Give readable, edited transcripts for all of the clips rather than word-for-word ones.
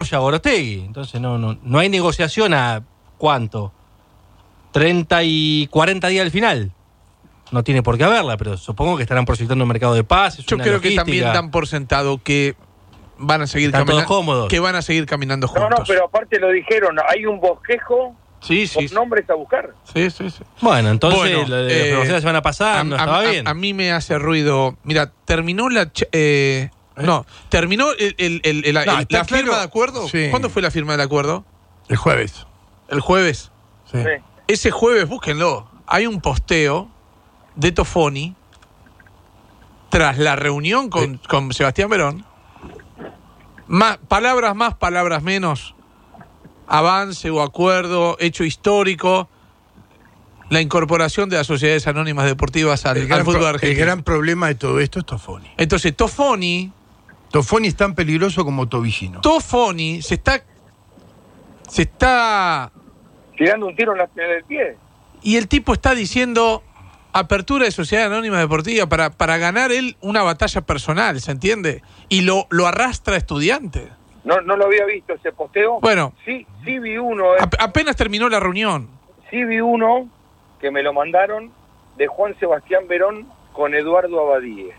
apoya a Gorostegui. Entonces no hay negociación a ¿cuánto? 30 y 40 días al final. No tiene por qué haberla, pero supongo que estarán proyectando un mercado de pases. Yo creo que también dan por sentado que van a seguir caminando. Que van a seguir caminando juntos. No, pero aparte lo dijeron, hay un bosquejo con nombres a buscar. Sí. Bueno, entonces las promociones se van a pasar, estaba bien. A mí me hace ruido. Mira, terminó la firma de acuerdo. Sí. ¿Cuándo fue la firma del acuerdo? El jueves. ¿El jueves? Sí. Ese jueves, búsquenlo. Hay un posteo de Tofoni tras la reunión con Sebastián Verón. Palabras más, palabras menos. Avance o acuerdo, hecho histórico. La incorporación de las sociedades anónimas deportivas al fútbol argentino. El gran problema de todo esto es Tofoni. Entonces, Tofoni es tan peligroso como Tobillino. Tofoni se está tirando un tiro en el pie. Y el tipo está diciendo apertura de sociedad anónima deportiva para ganar él una batalla personal, ¿se entiende? Y lo arrastra a Estudiantes. No lo había visto ese posteo. Bueno, sí vi uno. Apenas terminó la reunión. Sí vi uno que me lo mandaron de Juan Sebastián Verón con Eduardo Abadie.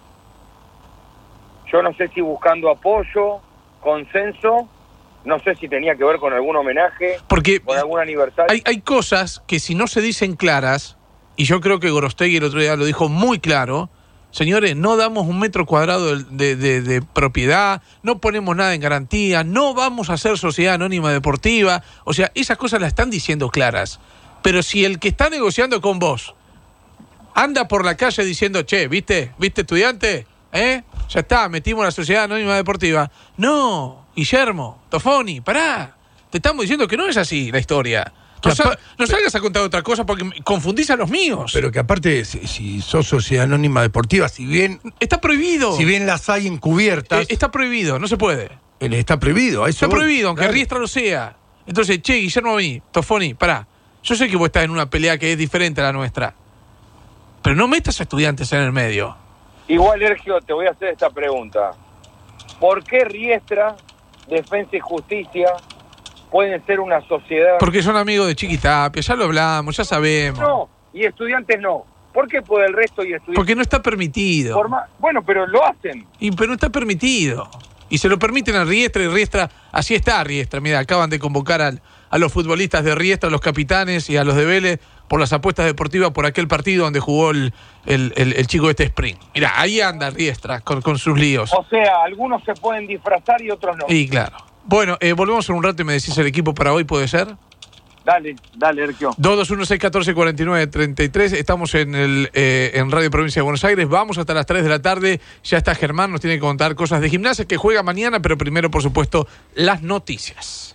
Yo no sé si buscando apoyo, consenso, no sé si tenía que ver con algún homenaje, porque con algún aniversario. Hay cosas que si no se dicen claras, y yo creo que Gorostegui el otro día lo dijo muy claro, señores, no damos 1 metro cuadrado de propiedad, no ponemos nada en garantía, no vamos a hacer sociedad anónima deportiva, o sea, esas cosas las están diciendo claras. Pero si el que está negociando con vos anda por la calle diciendo, che, ¿viste Estudiante? Ya está, metimos la sociedad anónima deportiva. No, Guillermo, Tofoni, pará. Te estamos diciendo que no es así la historia. No salgas a contar otra cosa porque confundís a los míos. Pero que aparte, si sos sociedad anónima deportiva, si bien... Está prohibido. Si bien las hay encubiertas... Está prohibido, no se puede. Está prohibido. Está prohibido, aunque Riestra lo sea. Entonces, che, Guillermo, vení, Tofoni, pará. Yo sé que vos estás en una pelea que es diferente a la nuestra. Pero no metas a Estudiantes en el medio. Igual, Ergio, te voy a hacer esta pregunta. ¿Por qué Riestra, Defensa y Justicia pueden ser una sociedad? Porque son amigos de Chiquitapia, ya lo hablamos, ya sabemos. No, y Estudiantes no. ¿Por qué por el resto y Estudiantes? Porque no está permitido. Bueno, pero lo hacen. Pero no está permitido. Y se lo permiten a Riestra, y Riestra, así está Riestra. Mira, acaban de convocar a los futbolistas de Riestra, a los capitanes y a los de Vélez por las apuestas deportivas por aquel partido donde jugó el chico de este Spring. Mira, ahí anda Riestra con sus líos. O sea, algunos se pueden disfrazar y otros no. Y claro. Bueno, volvemos en un rato y me decís el equipo para hoy, ¿puede ser? Dale, Erquio. 221-614-49-33. Estamos en Radio Provincia de Buenos Aires. Vamos hasta las 3 de la tarde. Ya está Germán, nos tiene que contar cosas de Gimnasia, que juega mañana, pero primero, por supuesto, las noticias.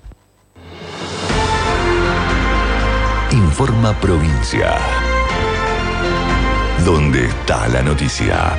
Informa Provincia. ¿Dónde está la noticia?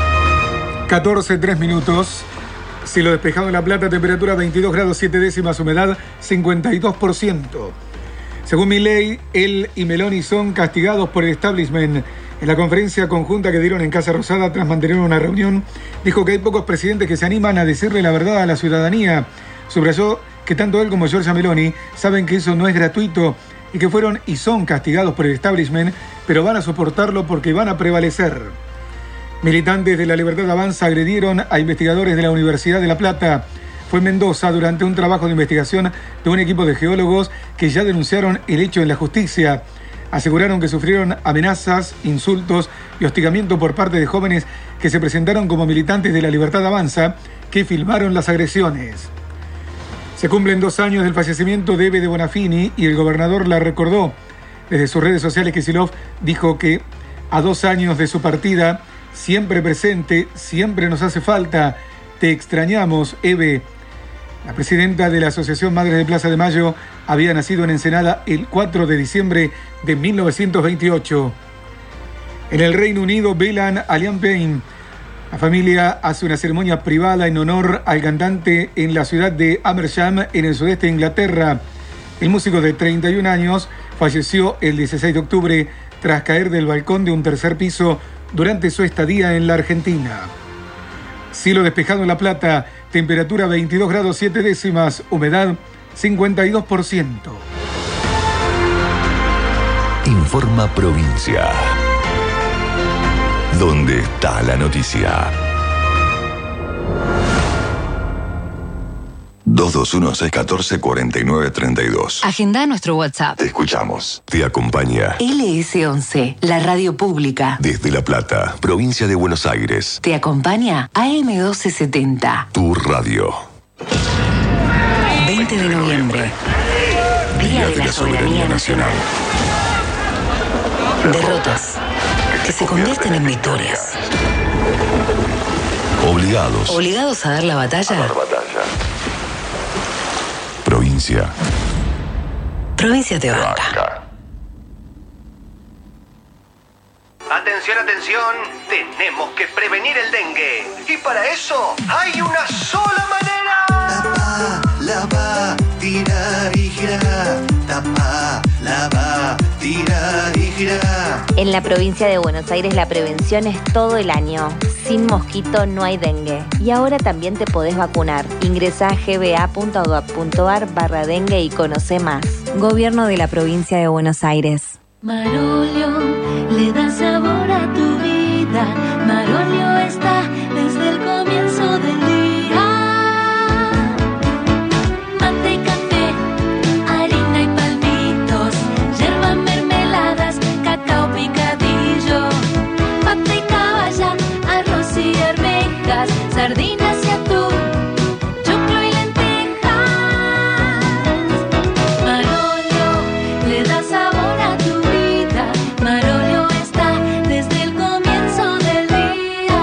14:03. Cielo despejado en La Plata, temperatura 22 grados 7 décimas, humedad 52%. Según Milei, él y Meloni son castigados por el establishment. En la conferencia conjunta que dieron en Casa Rosada tras mantener una reunión, dijo que hay pocos presidentes que se animan a decirle la verdad a la ciudadanía. Subrayó que tanto él como Giorgia Meloni saben que eso no es gratuito y que fueron y son castigados por el establishment, pero van a soportarlo porque van a prevalecer. Militantes de La Libertad Avanza agredieron a investigadores de la Universidad de La Plata. Fue en Mendoza durante un trabajo de investigación de un equipo de geólogos que ya denunciaron el hecho en la justicia. Aseguraron que sufrieron amenazas, insultos y hostigamiento por parte de jóvenes que se presentaron como militantes de La Libertad Avanza, que filmaron las agresiones. Se cumplen 2 años del fallecimiento de Eve de Bonafini y el gobernador la recordó. Desde sus redes sociales, Kicillof dijo que a 2 años de su partida, siempre presente, siempre nos hace falta. Te extrañamos, Eve. La presidenta de la Asociación Madres de Plaza de Mayo había nacido en Ensenada el 4 de diciembre de 1928. En el Reino Unido velan a Liam Payne. La familia hace una ceremonia privada en honor al cantante en la ciudad de Amersham, en el sudeste de Inglaterra. El músico de 31 años falleció el 16 de octubre tras caer del balcón de un tercer piso durante su estadía en la Argentina. Cielo despejado en La Plata, temperatura 22 grados 7 décimas, humedad 52%. Informa Provincia. ¿Dónde está la noticia? 221-614-4932. Agenda nuestro WhatsApp. Te escuchamos. Te acompaña LS11, la radio pública. desde La Plata, provincia de Buenos Aires. Te acompaña AM1270. Tu radio. 20 de noviembre. Día de la Soberanía Nacional. Derrotas que se convierten en victorias. ¿Obligados a dar la batalla? Provincia. Provincia te banca. Atención, atención, tenemos que prevenir el dengue. Y para eso hay una sola manera. Tapa, lava, tira y gira. Tapa, lava, tira y gira. En la provincia de Buenos Aires la prevención es todo el año. Sin mosquito no hay dengue. Y ahora también te podés vacunar. Ingresá a gba.gov.ar/dengue y conoce más. Gobierno de la provincia de Buenos Aires. Marolio le da sabor a tu vida. Marolio está desde el comienzo del día. Mate y café, harina y palmitos, yerba, mermeladas, cacao picadillo, pata y caballa, arroz y arvejas, sardinas y atún, choclo y lentejas. Marolio le da sabor a tu vida. Marolio está desde el comienzo del día.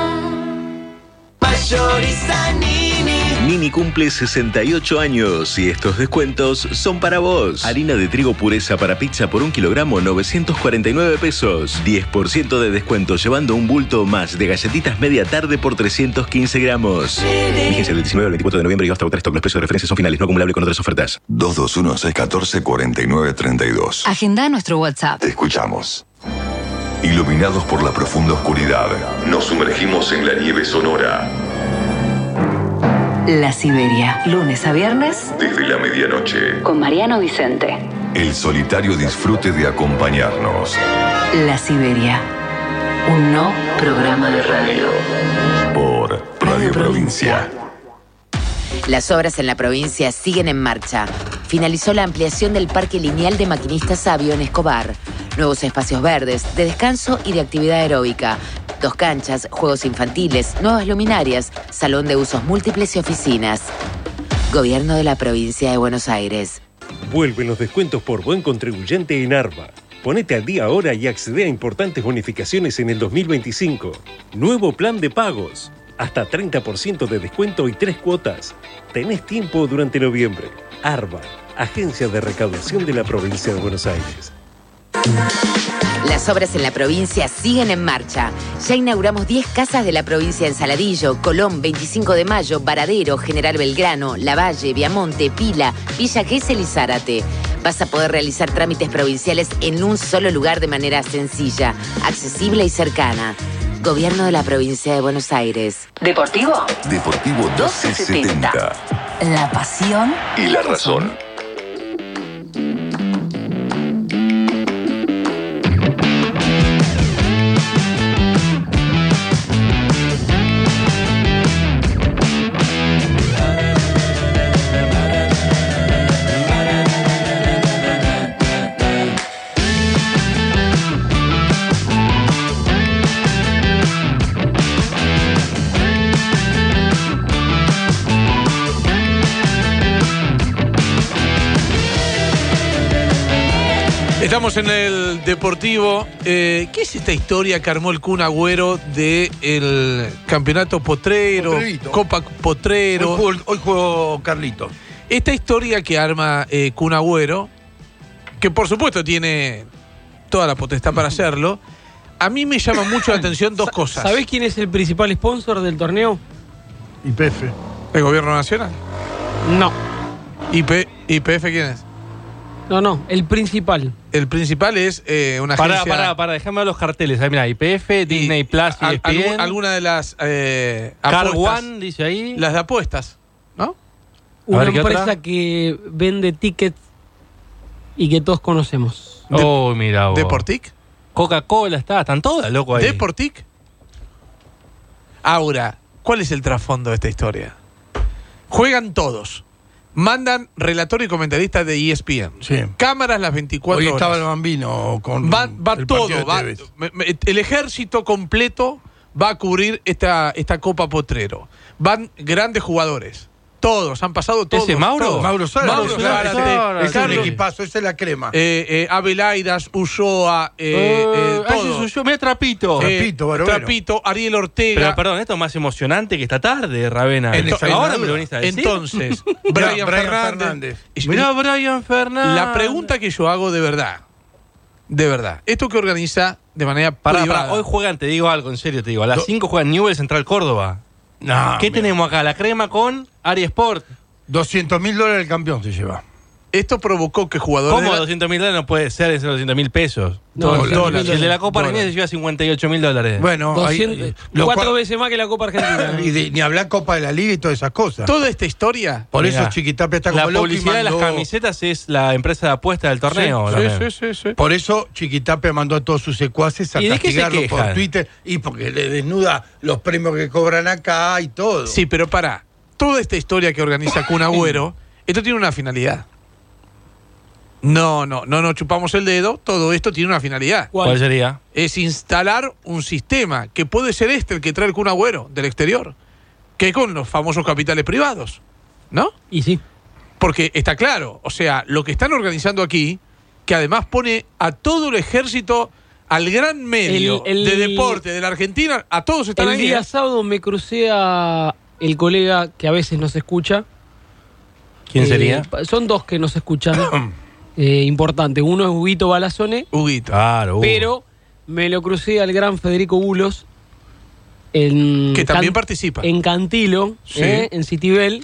Mayorizanini. Nini cumple 68 años y estos descuentos son para vos. Harina de trigo pureza para pizza por 1 kilogramo, 949 pesos. 10% de descuento llevando un bulto más de galletitas media tarde por 315 gramos. Vigencia del 19 al 24 de noviembre y hasta agotar stock. Los precios de referencia son finales, no acumulable con otras ofertas. 221-614-4932. Agenda nuestro WhatsApp. Te escuchamos. Iluminados por la profunda oscuridad, nos sumergimos en la nieve sonora. La Siberia, lunes a viernes, Desde la medianoche, con Mariano Vicente. el solitario disfrute de acompañarnos. La Siberia, un no programa de radio. Por Radio Provincia. Las obras en la provincia siguen en marcha. Finalizó la ampliación del Parque Lineal de Maquinistas Sabio en Escobar. Nuevos espacios verdes, de descanso y de actividad aeróbica. 2 canchas, juegos infantiles, nuevas luminarias, salón de usos múltiples y oficinas. Gobierno de la provincia de Buenos Aires. Vuelven los descuentos por buen contribuyente en ARBA. Ponete al día ahora y accede a importantes bonificaciones en el 2025. Nuevo plan de pagos. Hasta 30% de descuento y 3 cuotas. Tenés tiempo durante noviembre. ARBA, Agencia de Recaudación de la Provincia de Buenos Aires. Las obras en la provincia siguen en marcha. Ya inauguramos 10 casas de la provincia en Saladillo, Colón, 25 de Mayo, Varadero, General Belgrano, Lavalle, Viamonte, Pila, Villa Gesell y Zárate. Vas a poder realizar trámites provinciales en un solo lugar de manera sencilla, accesible y cercana. Gobierno de la provincia de Buenos Aires. ¿Deportivo? Deportivo 1270. La pasión Y la razón. Estamos en el Deportivo. ¿Qué es esta historia que armó el Kun Agüero del campeonato potrero, Potrerito. Copa Potrero? Hoy juego Carlito. Esta historia que arma Kun Agüero, que por supuesto tiene toda la potestad para hacerlo, a mí me llama mucho la atención 2 cosas. ¿Sabés quién es el principal sponsor del torneo? YPF. ¿El Gobierno Nacional? No. ¿YPF quién es? No, el principal. El principal es una agencia... Pará, déjame ver los carteles. Ahí, mira, YPF, Disney Plus, ESPN. Alguna de las Car apuestas. One, dice ahí. Las de apuestas, ¿no? Una ver, ¿qué empresa otra? que vende tickets y que todos conocemos. Mira vos. ¿Deportic? Coca-Cola están todas, loco, ahí. ¿Deportic? Ahora, ¿cuál es el trasfondo de esta historia? Juegan todos. Mandan relator y comentarista de ESPN. Sí. Cámaras las 24 Hoy horas. estaba el Bambino con Va el todo. partido de Tevez. El ejército completo va a cubrir esta Copa Potrero. Van grandes jugadores. Todos, han pasado todos. ¿Ese es Mauro? Todos. Mauro Zárate. Zárate, Es un Carlos, equipazo, esa es la crema. Abelaidas, Ulloa, todos. Mira Trapito. Trapito, Ariel Ortega. Pero perdón, esto es más emocionante que esta tarde, Ravena. Ahora me lo venís a decir. Entonces, Brian Fernández. Mirá, Brian Fernández. La pregunta que yo hago de verdad, esto que organiza de manera privada. Hoy juegan, te digo algo, en serio te digo, a las 5 juegan Newell's Central Córdoba. No, ¿Qué tenemos acá? La crema con Ari Sport. $200.000 el campeón se lleva. Esto provocó que jugadores... ¿Cómo $200.000 no puede ser esos $200.000? No, dólares. El de la Copa Argentina se lleva $58.000. Bueno, 4 veces más que la Copa Argentina. Y ni hablar Copa de la Liga y todas esas cosas. Toda esta historia... Por eso Chiquitapia está como la loco y publicidad de las mandó... camisetas es la empresa de apuestas del torneo. Sí. Por eso Chiquitapia mandó a todos sus secuaces a ¿Y de qué se castigarlo por quejan? Twitter. Y porque le desnuda los premios que cobran acá y todo. Sí, pero pará. Toda esta historia que organiza Kun Agüero, esto tiene una finalidad. No chupamos el dedo. Todo esto tiene una finalidad. ¿Cuál sería? Es instalar un sistema que puede ser el que trae el Kun Agüero del exterior, que con los famosos capitales privados, ¿no? Y sí. Porque está claro, o sea, lo que están organizando aquí, que además pone a todo el ejército, al gran medio de deporte de la Argentina, a todos están ahí. El día sábado me crucé a el colega que a veces nos escucha. ¿Quién sería? Son dos que nos escuchan. Importante. Uno es Huguito Balazone. Huguito. Claro. Pero me lo crucé al gran Federico Bulos. Que también participa. En Cantilo, Sí. en Citibel.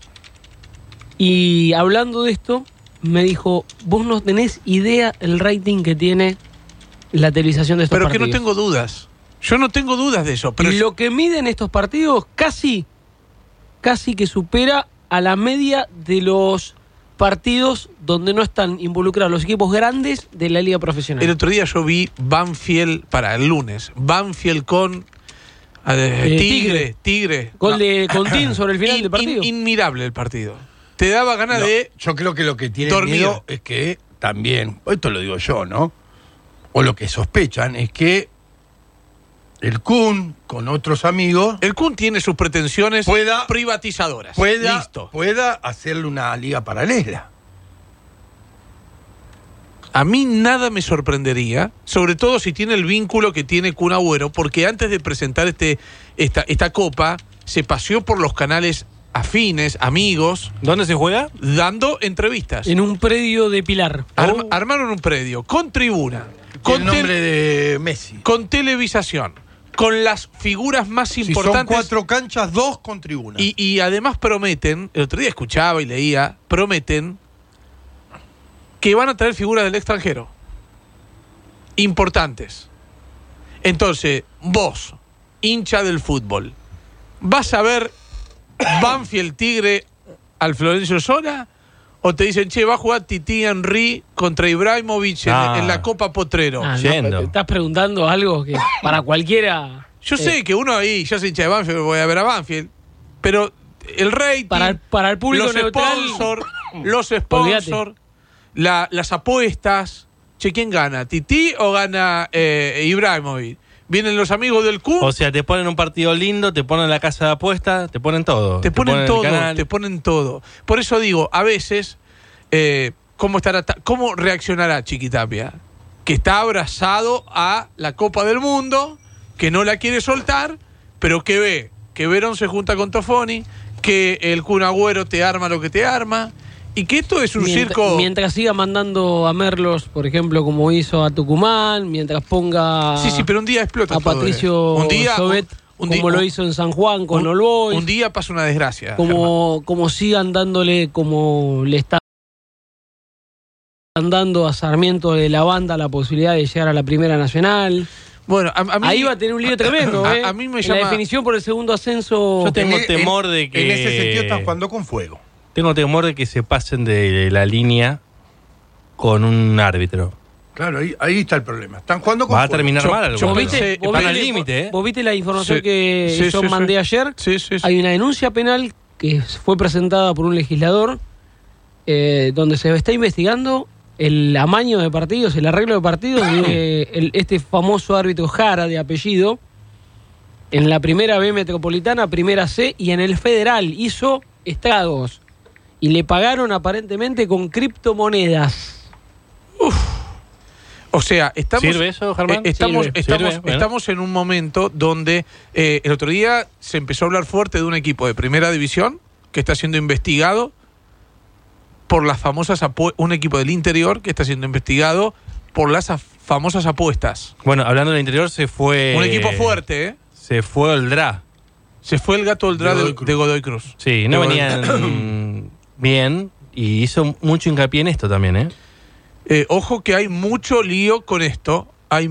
Y hablando de esto, me dijo, vos no tenés idea el rating que tiene la televisación de estos Pero partidos. que no tengo dudas. Yo no tengo dudas de eso. Pero lo que miden estos partidos casi que supera a la media de los partidos donde no están involucrados los equipos grandes de la liga profesional. el otro día yo vi Banfield, el lunes, Banfield con Tigre. Gol de Contín sobre el final del partido. Inmirable el partido. Te daba ganas de... Yo creo que lo que tiene dormir. miedo es que también, esto lo digo yo, ¿no? O lo que sospechan es que el Kun, con otros amigos... El Kun tiene sus pretensiones privatizadoras. Pueda hacerle una liga paralela. A mí nada me sorprendería, sobre todo si tiene el vínculo que tiene Kun Agüero, porque antes de presentar esta copa, se paseó por los canales afines, amigos. ¿Dónde se juega? Dando entrevistas. En un predio de Pilar. Armaron un predio con tribuna, con el nombre de Messi. Con televisación, con las figuras más importantes. Son 4 canchas, 2 con tribuna. Y además prometen, el otro día escuchaba y leía, prometen que van a traer figuras del extranjero. Importantes. Entonces, vos, hincha del fútbol, ¿vas a ver Banfield Tigre al Florencio Sola? ¿O te dicen, va a jugar Titi Henry contra Ibrahimovic en la Copa Potrero? Te estás preguntando algo que para cualquiera... Yo sé que uno ahí, yo soy hincha de Banfield, voy a ver a Banfield, pero el rating, para el público los neutral, los sponsors, las apuestas, ¿quién gana? ¿Titi o gana Ibrahimovic? Vienen los amigos del Kun. O sea, te ponen un partido lindo, te ponen la casa de apuestas, te ponen todo. Te ponen todo. Por eso digo, a veces, ¿cómo reaccionará Chiquitapia? Que está abrazado a la Copa del Mundo, que no la quiere soltar, pero que ve que Verón se junta con Tofoni, que el Kun Agüero te arma lo que te arma, y que esto es un circo... Mientras siga mandando a Merlos, por ejemplo, como hizo a Tucumán, mientras ponga... Sí, pero un día explota a todo, Patricio Sobet, como lo hizo en San Juan con All Boys. Un día pasa una desgracia. Como sigan dándole como le está dando a Sarmiento de la Banda la posibilidad de llegar a la Primera Nacional. Bueno, a mí, ahí va a tener un lío tremendo. A mí me en llama... la definición por el segundo ascenso. Yo tengo temor de que... En ese sentido están jugando con fuego. Tengo temor de que se pasen de la línea con un árbitro. Claro, ahí está el problema. Están jugando con Va a fuego. terminar mal. ¿Vos viste al límite, ¿eh? ¿Vos viste la información que yo mandé ayer? Sí. Hay una denuncia penal que fue presentada por un legislador donde se está investigando el amaño de partidos, el arreglo de partidos de este famoso árbitro Jara, de apellido, en la primera B metropolitana, primera C, y en el federal hizo estragos. Y le pagaron aparentemente con criptomonedas. O sea, ¿Sirve eso, Germán? Estamos en un momento donde el otro día se empezó a hablar fuerte de un equipo de primera división que está siendo investigado por las famosas un equipo del interior que está siendo investigado por las famosas apuestas. Bueno, hablando del interior, se fue... Un equipo fuerte, ¿eh? Se fue Oldrá. Se fue el gato Oldrá de Godoy Cruz. Sí, no venían bien y hizo mucho hincapié en esto también, ¿eh? Ojo que hay mucho lío con esto.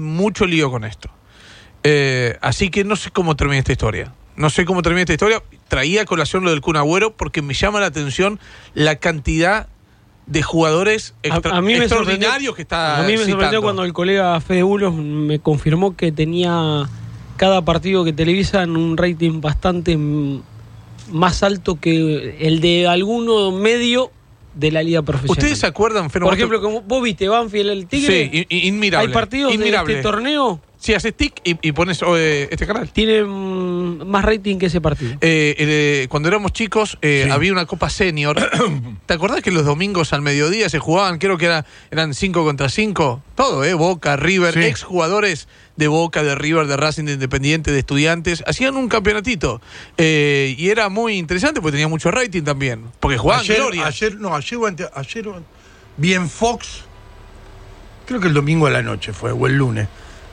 Así que no sé cómo termina esta historia. Traía a colación lo del Kun Agüero porque me llama la atención la cantidad de jugadores extraordinarios que está A mí me citando. sorprendió cuando el colega Fede Bulos me confirmó que tenía cada partido que televisan un rating bastante más alto que el de alguno medio de la liga profesional. ¿Ustedes se acuerdan, Fernando? Por ejemplo, como vos viste Banfield, el Tigre. Sí, inmirable. Hay partidos de este torneo. Si haces tic y pones este canal. Tiene más rating que ese partido. Cuando éramos chicos había una Copa Senior. ¿Te acordás que los domingos al mediodía se jugaban? Creo que eran 5 contra 5. Todo, Boca, River, exjugadores de Boca, de River, de Racing, de Independiente, de Estudiantes. Hacían un campeonatito. Y era muy interesante porque tenía mucho rating también. Porque jugaban gloria. Ayer vi en Fox, creo que el domingo a la noche fue, o el lunes.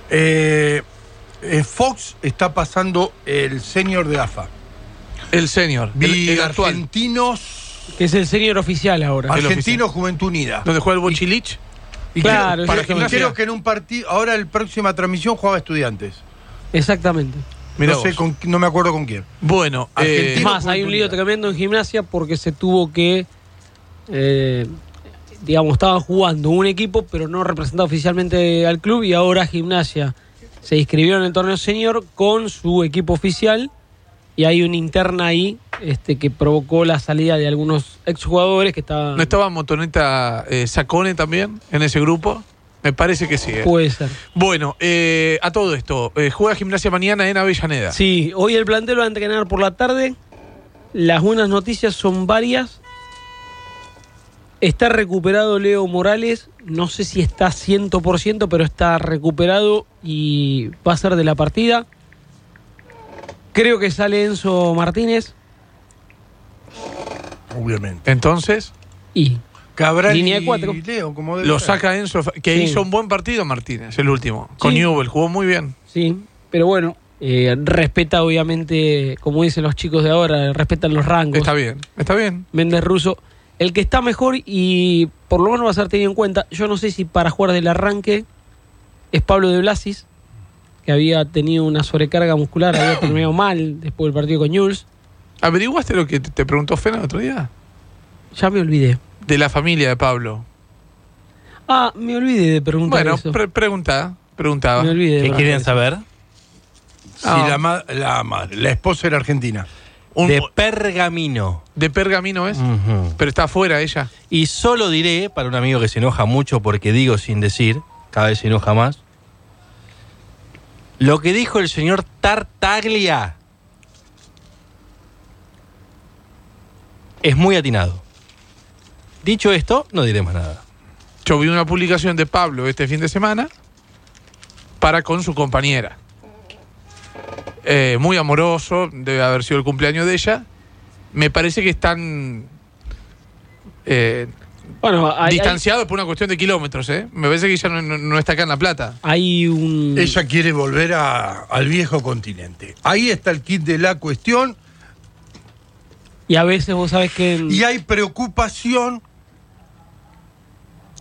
Fox está pasando el senior de AFA. El senior. El actual. Argentinos. Que es el senior oficial ahora. Argentinos Juventud Unida. ¿Donde juega el Bochilich? Y claro, creo que en un partido. Ahora, la próxima transmisión jugaba Estudiantes. Exactamente. No me acuerdo con quién. Bueno, más, hay un lío tremendo en Gimnasia porque se tuvo que. Estaban jugando un equipo, pero no representaba oficialmente al club, y ahora Gimnasia se inscribió en el torneo senior con su equipo oficial, y hay una interna ahí que provocó la salida de algunos exjugadores que estaban... ¿No estaba Motoneta Sacone también en ese grupo? Me parece que sí. Puede ser. Bueno, a todo esto, juega Gimnasia mañana en Avellaneda. Sí, hoy el plantel va a entrenar por la tarde. Las buenas noticias son varias. Está recuperado Leo Morales, no sé si está 100%, pero está recuperado y va a ser de la partida. Creo que sale Enzo Martínez. Obviamente. Entonces, y Cabral línea de 4. Leo, como lo saca Enzo, que hizo un buen partido Martínez, el último. Con Newell, jugó muy bien. Sí, pero bueno, respeta obviamente, como dicen los chicos de ahora, respetan los rangos. Está bien. Méndez Russo. El que está mejor y por lo menos va a ser tenido en cuenta, yo no sé si para jugar del arranque, es Pablo de Blasis, que había tenido una sobrecarga muscular, había terminado mal después del partido con Newell's. ¿Averiguaste lo que te preguntó Fena el otro día? Ya me olvidé. De la familia de Pablo. Me olvidé de preguntar eso. Preguntaba. Me olvidé. ¿Qué quieren saber? Si la esposa era argentina. De Pergamino. ¿De Pergamino es? Pero está afuera ella. Y solo diré, para un amigo que se enoja mucho porque digo sin decir, cada vez se enoja más, lo que dijo el señor Tartaglia es muy atinado. Dicho esto, no diré más nada. Yo vi una publicación de Pablo este fin de semana para con su compañera. Muy amoroso, debe haber sido el cumpleaños de ella. Me parece que están distanciados por una cuestión de kilómetros. Me parece que ella no está acá en La Plata. Ella quiere volver al viejo continente. Ahí está el kit de la cuestión. Y a veces vos sabés que... Y hay preocupación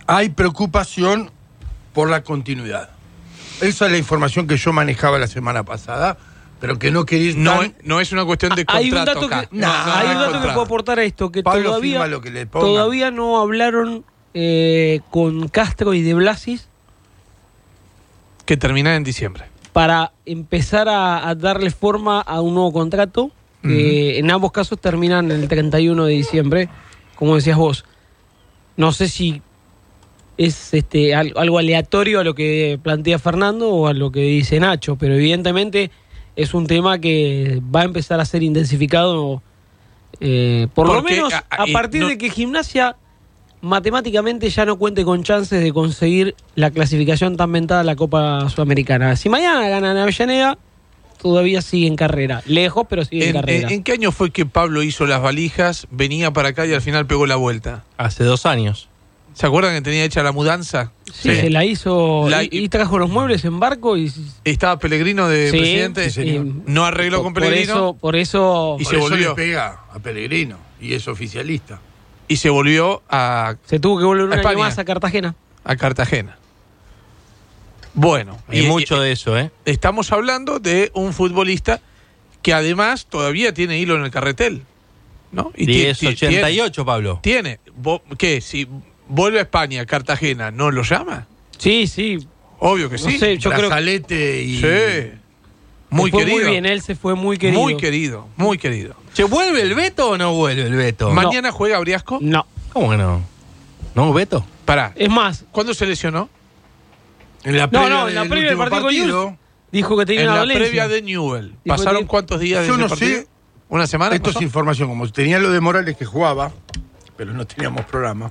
hay preocupación por la continuidad. Esa es la información que yo manejaba la semana pasada, pero que no quería ir no es una cuestión de contrato. Hay un dato acá. hay un dato que puedo aportar a esto, que Pablo firma lo que le pongan. todavía no hablaron con Castro y De Blasis Que termina en diciembre. para empezar a darle forma a un nuevo contrato. En ambos casos terminan el 31 de diciembre, como decías vos. No sé si es algo aleatorio a lo que plantea Fernando o a lo que dice Nacho, pero evidentemente es un tema que va a empezar a ser intensificado, por lo menos a partir de que Gimnasia matemáticamente ya no cuente con chances de conseguir la clasificación tan mentada a la Copa Sudamericana. Si mañana ganan Avellaneda, todavía sigue en carrera. Lejos, pero sigue en carrera. ¿En qué año fue que Pablo hizo las valijas, venía para acá y al final pegó la vuelta? Hace 2 años. ¿Se acuerdan que tenía hecha la mudanza? Sí, se la hizo y trajo los muebles en barco y estaba Pellegrino de presidente. No arregló con Pellegrino. Por eso y se volvió. Le pega a Pellegrino y es oficialista. Y se volvió se tuvo que volver un año España. más a Cartagena. A Cartagena. Bueno. Hay mucho de eso, ¿eh? Estamos hablando de un futbolista que además todavía tiene hilo en el carretel, ¿no? Y 1088, Pablo. Tiene. ¿Qué? Si vuelve a España, Cartagena, ¿no lo llama? Sí, sí. Obvio que sí. No sé, yo Brazalete y... Sí. Muy querido. Muy bien, él se fue muy querido. Muy querido, muy querido. ¿Se vuelve el Beto o no vuelve el Beto? ¿Mañana juega Briasco? No. ¿Cómo que no? ¿No, Beto? Pará. Es más, ¿Cuándo se lesionó? En la previa en la previa del partido con Newell's dijo que tenía en una la dolencia. previa de Newell. ¿Pasaron cuántos días Yo desde no el partido? sé. ¿Una semana? Esto es información, como tenía lo de Morales que jugaba, pero no teníamos programa.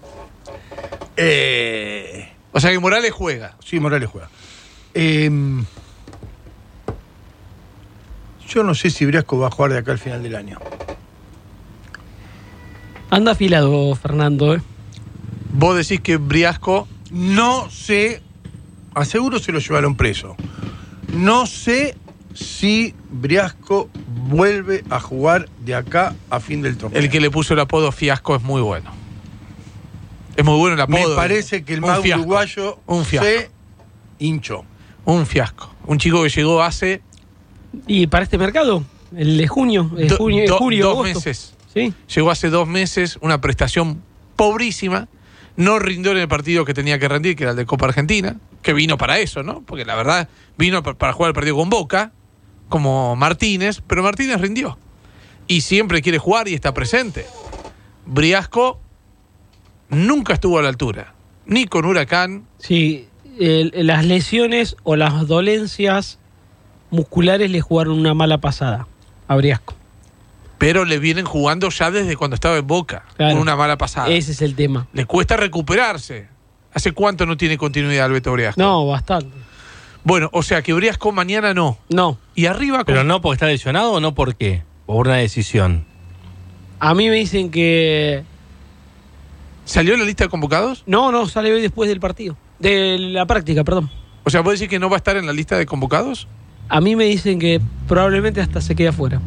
O sea que Morales juega. Sí, Morales juega. Yo no sé si Briasco va a jugar de acá al final del año. Anda afilado, Fernando. Vos decís que Briasco... No sé, aseguro se lo llevaron preso. No sé si Briasco vuelve a jugar de acá a fin del torneo. El que le puso el apodo Fiasco es muy bueno. Es muy bueno el apodo. Me parece que el mago uruguayo se hinchó. Un fiasco. Un chico que llegó hace... ¿Y para este mercado? El de junio. Julio, 2 agosto. meses. Sí. Llegó hace 2 meses, una prestación pobrísima. No rindió en el partido que tenía que rendir, que era el de Copa Argentina, que vino para eso, ¿no? Porque la verdad, vino para jugar el partido con Boca, como Martínez, pero Martínez rindió. Y siempre quiere jugar y está presente. Briasco nunca estuvo a la altura, ni con Huracán. Sí, las lesiones o las dolencias musculares le jugaron una mala pasada a Briasco. Pero le vienen jugando ya desde cuando estaba en Boca, con una mala pasada. Ese es el tema. Le cuesta recuperarse. ¿Hace cuánto no tiene continuidad Beto Briasco? No, bastante. Bueno, o sea que Briasco mañana no. No. Y arriba... ¿Pero no porque está lesionado o no por qué? Por una decisión. A mí me dicen que... ¿Salió la lista de convocados? No, sale hoy después del partido. De la práctica, perdón. O sea, ¿vos decís que no va a estar en la lista de convocados? A mí me dicen que probablemente hasta se quede afuera.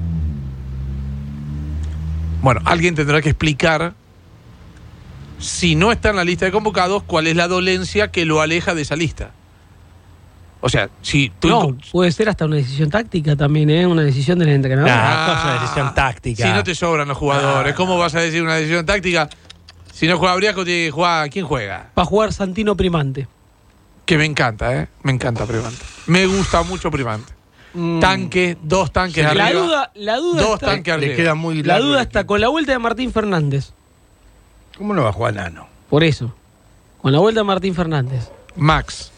Bueno, alguien tendrá que explicar, si no está en la lista de convocados, cuál es la dolencia que lo aleja de esa lista. O sea, si tú... No, puede ser hasta una decisión táctica también, ¿eh? Una decisión del entrenador. Cosa de decisión táctica. Si no te sobran los jugadores, ¿cómo vas a decir una decisión táctica? Si no juega Briasco, tiene que jugar... ¿Quién juega? Va a jugar Santino Primante. Que me encanta, ¿eh? Me encanta Primante. Me gusta mucho Primante. Tanque, 2 tanques arriba. La duda 2 está, tanques arriba. Le queda muy la largo duda está con la vuelta de Martín Fernández. ¿Cómo no va a jugar Nano? Por eso. Con la vuelta de Martín Fernández. Max.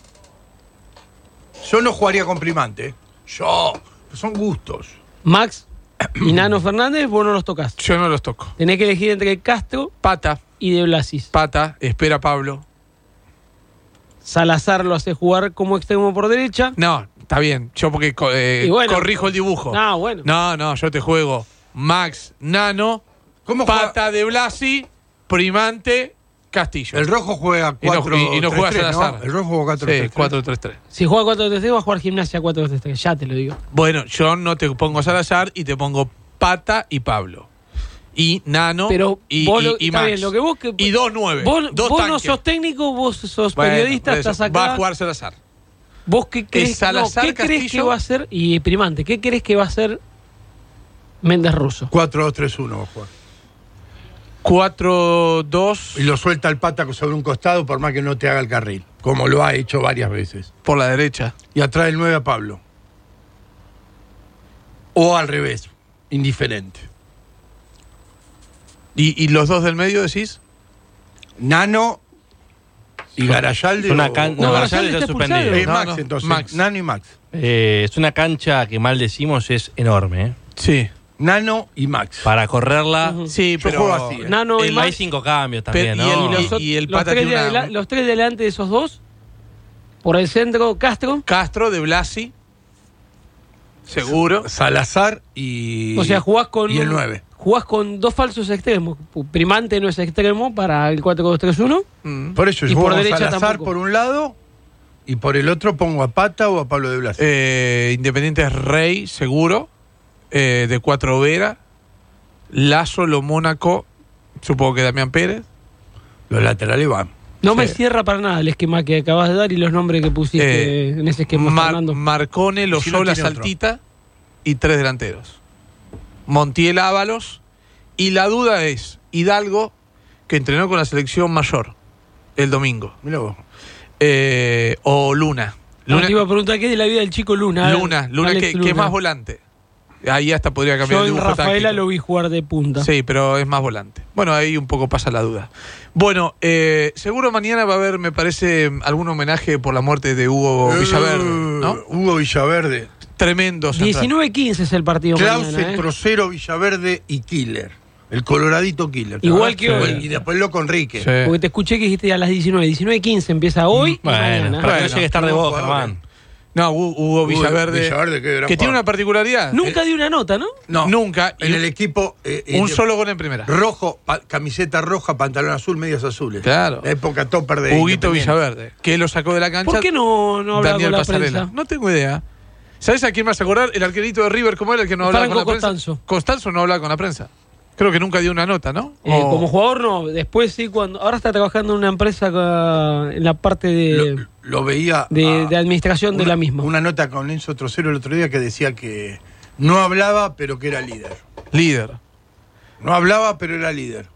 Yo no jugaría con Primante. Son gustos. Max y Nano Fernández, vos no los tocas. Yo no los toco. Tenés que elegir entre Castro, Pata y De Blasis. Pata, espera Pablo. Salazar lo hace jugar como extremo por derecha. No, está bien. Yo porque corrijo el dibujo. No, bueno. No, yo te juego Max, Nano, Pata, De Blasi, Primante, Castillo. El rojo juega 4 y no juega Salazar. ¿no? El rojo juega 4-3-3. Sí, 4-3-3. Si juega 4-3-3 va a jugar Gimnasia 4-3-3, ya te lo digo. Bueno, yo no te pongo Salazar y te pongo Pata y Pablo. y Nano Pero y está Max. bien, lo que vos que, Y 2-9. Vos dos no tanques. sos técnico, vos sos Bueno, periodista, por eso, estás acá. va a jugar Salazar. ¿Vos qué crees, Salazar, ¿qué crees que Castillo? va a hacer? Y Primante, ¿qué crees que va a hacer Méndez Russo? 4-2-3-1 va a jugar. 4-2. Y lo suelta el Pata sobre un costado por más que no te haga el carril, como lo ha hecho varias veces. Por la derecha. Y atrás el 9 a Pablo. O al revés, indiferente. ¿Y los dos del medio decís? Nano y Garayalde. No, Garayalde está está suspendido. expulsado. Max, entonces. Max. Nano y Max. Es una cancha que mal decimos es enorme. Sí. Nano y Max. Para correrla. Sí, Yo juego así. Nano y Hay Max. 5 cambios también, Pero- ¿no? y el los, Pata tres tiene una- los tres delante de esos dos. Por el centro, Castro. Castro, de Blasi. Seguro. Salazar y. O sea, jugás con. Y el 9. Jugás con dos falsos extremos. Primante no es extremo para el 4-2-3-1. Por eso Y yo por juego a derecha Salazar tampoco. por un lado y por el otro pongo a Pata o a Pablo de Blas. Independiente es Rey, seguro. De 4 Vera. Lazo, Lo Mónaco. Supongo que Damián Pérez. Los laterales van. No me cierra para nada el esquema que acabas de dar y los nombres que pusiste en ese esquema. Fernando. Marcone, Loyola, tiene otro. Saltita y 3 delanteros. Montiel, Ábalos. Y la duda es Hidalgo, que entrenó con la selección mayor el domingo. Mirá vos. O Luna. No, te iba a preguntar qué es de la vida del chico Luna. Luna, Alex que es más volante. Ahí hasta podría cambiar Yo el en dibujo Rafaela táctico. lo vi jugar de punta. Sí, pero es más volante. Bueno, ahí un poco pasa la duda. Bueno, seguro mañana va a haber, me parece, algún homenaje por la muerte de Hugo Villaverde, ¿no? Hugo Villaverde. Tremendo central. 19-15 es el partido Clausen, mañana. Trocero, Villaverde y Killer. El coloradito Killer. Igual que hoy. Y después lo Conrique. Sí. Porque te escuché que dijiste a las 19. 19-15 empieza hoy y mañana. Para que no llegue tarde vos, Germán. No, Hugo Villaverde, qué gran que tiene jugador. una particularidad. Nunca dio una nota, ¿no? No, Nunca. En el equipo. Un solo gol en primera. Rojo, camiseta roja, pantalón azul, medias azules. Claro. La época topper de. Huguito Independiente. Villaverde, que lo sacó de la cancha. ¿Por qué no habla Daniel con la Pasarela. prensa? No tengo idea. ¿Sabes a quién me vas a acordar? El arquerito de River, ¿cómo era el que no hablaba Franco con la prensa? Costanzo. Costanzo no hablaba con la prensa. Creo que nunca dio una nota, ¿no? O- Como jugador no, después sí, cuando ahora está trabajando en una empresa en la parte de, Lo veía. de administración de la misma. Una nota con Enzo Trocero el otro día que decía que no hablaba, pero que era líder. Líder. No hablaba, pero era líder.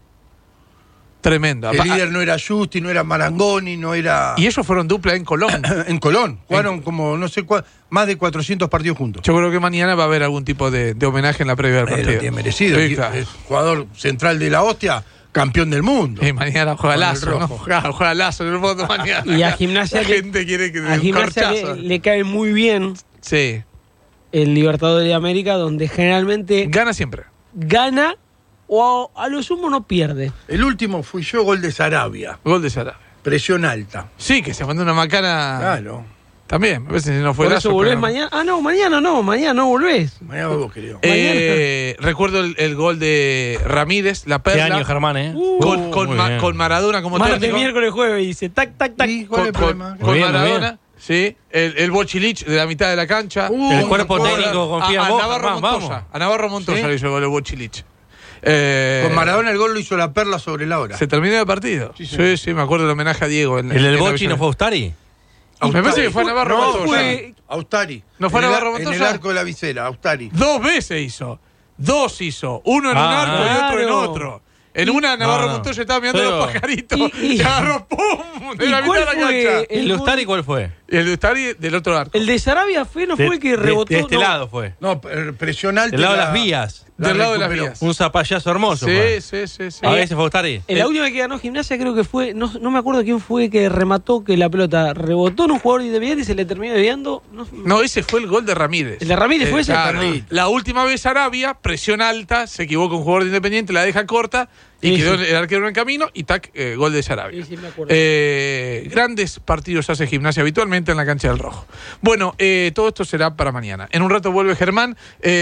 Tremendo. El líder no era Justi, no era Marangoni, no era. Y ellos fueron dupla en Colón. En Colón. Jugaron como no sé cuál, más de 400 partidos juntos. Yo creo que mañana va a haber algún tipo de homenaje en la previa del Lo partido. tiene merecido. Sí, claro. Es jugador central de la hostia, campeón del mundo. Y mañana juega Con el Lazo, ¿no? rojo. Juega Lazo en el fondo mañana. Y a Gimnasia La le- gente quiere que A Gimnasia le cae muy bien Sí. el Libertadores de América, donde generalmente Gana siempre. gana o a lo sumo no pierde. El último fui yo, gol de Sarabia. Gol de Sarabia. Presión alta. Sí, que se mandó una macana. Claro. También, me parece que no fue Por Lazo. eso volvés pero- mañana. Ah, no, mañana no volvés. Mañana vos, querido. Recuerdo el gol de Ramírez, la Qué perla. año, Germán, ¿eh? Con Maradona como Martes, técnico. miércoles, jueves, y dice tac, tac, tac. ¿Y cuál es el problema? Con Muy bien, muy Maradona. Sí, el Bochilich de la mitad de la cancha. El cuerpo Navarro- técnico confía a en vos, Navarro Germán, Montoya. vamos. A Navarro Montoya ¿Sí? le hizo el gol el Bochilich. Con Maradona el gol lo hizo la perla sobre la hora. Se terminó el partido. Sí, Sí, señor. sí, me acuerdo del homenaje a Diego. ¿El del Bochi no fue Austari? Me parece que fue a Navarro No, Montoya. fue Austari. ¿No fue En el- Navarro En el Montoya? arco de la visera, Austari. 2 veces hizo. 2 hizo. Uno en un arco y otro en claro. otro. En una, Navarro no. Montoya estaba mirando Pero- los pajaritos. Y- Y agarró ¡pum! De ¿Y la mitad cuál de la fue cancha. ¿El de Austari cuál fue? Y el de Ustari del otro arco. El de Sarabia no fue el que rebotó. De este no. lado fue. No, presión alta. Del lado de la- las vías. Del lado de las recuperó. vías. Un zapallazo hermoso. Sí, fue. sí, sí, sí. A veces fue Austari. En la última que ganó Gimnasia creo que fue, no me acuerdo quién fue que remató, que la pelota rebotó en un jugador independiente y se le terminó desviando. No, ese fue el gol de Ramírez. El de Ramírez fue ese. Claro. Perdón. La última vez Arabia, presión alta, se equivoca un jugador de Independiente, la deja corta y Sí, quedó sí. el arquero en camino y tac, gol de Sarabia. Sí, sí, me acuerdo. Grandes partidos hace Gimnasia habitualmente en la cancha del Rojo. Bueno, todo esto será para mañana. En un rato vuelve Germán,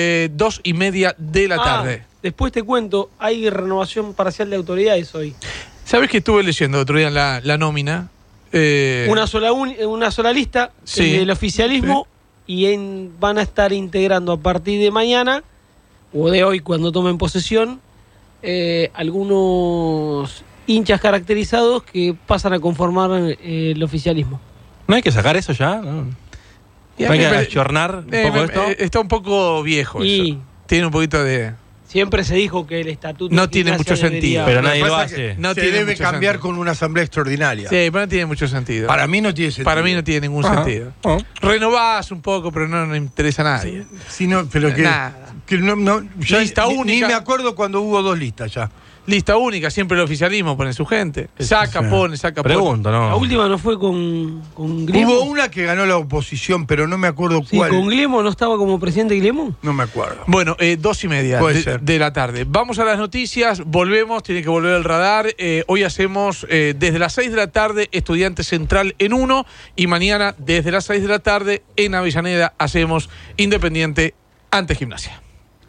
2:30 de la tarde. Después te cuento, hay renovación parcial de autoridades hoy. ¿Sabes que estuve leyendo otro día la nómina? Una sola lista Sí. del oficialismo y van a estar integrando a partir de mañana o de hoy cuando tomen posesión algunos hinchas caracterizados que pasan a conformar el oficialismo. ¿No hay que sacar eso ya? ¿No hay que achornar un poco esto? Está un poco viejo eso. Tiene un poquito de... Siempre se dijo que el estatuto no tiene mucho sentido. Pero nadie lo hace. No se tiene debe mucho cambiar sentido. con una asamblea extraordinaria. Sí, pero no tiene mucho sentido. Para mí no tiene sentido. Para mí no tiene ningún sentido. Renovás un poco, pero no interesa a nadie. Sí, no, pero que, Nada. que no, ya Lista ni única. me acuerdo cuando hubo 2 listas ya. Lista única, siempre el oficialismo pone su gente. Saca, pone. Pregunto, ¿no? La última no fue con Glemo. Hubo una que ganó la oposición, pero no me acuerdo Sí, cuál. con Glemo, ¿no estaba como presidente Glemo? No me acuerdo. Bueno, 2:30 de la tarde. Vamos a las noticias, volvemos, tiene que volver el radar. Hoy hacemos desde las 6 de la tarde Estudiante Central en 1 y mañana desde las 6 de la tarde en Avellaneda hacemos Independiente ante Gimnasia.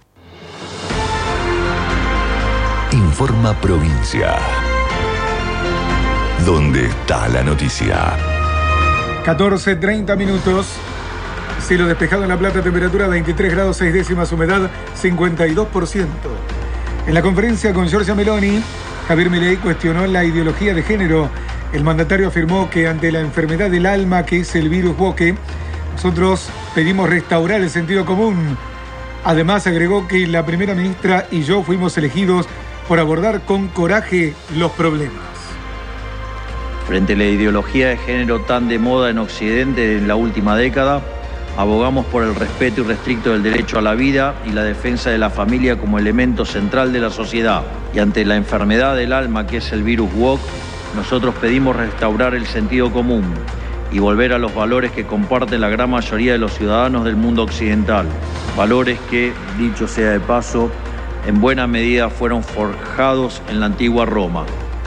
Informa Provincia. ¿Dónde está la noticia? 14:30 minutos. Cielo despejado en La Plata, temperatura 23 grados 6 décimas, humedad 52%. En la conferencia con Giorgia Meloni, Javier Milei cuestionó la ideología de género. El mandatario afirmó que ante la enfermedad del alma que es el virus woke, nosotros pedimos restaurar el sentido común. Además agregó que la primera ministra y yo fuimos elegidos por abordar con coraje los problemas. Frente a la ideología de género tan de moda en Occidente en la última década, abogamos por el respeto irrestricto del derecho a la vida y la defensa de la familia como elemento central de la sociedad. Y ante la enfermedad del alma que es el virus woke, nosotros pedimos restaurar el sentido común y volver a los valores que comparten la gran mayoría de los ciudadanos del mundo occidental. Valores que, dicho sea de paso, en buena medida fueron forjados en la antigua Roma.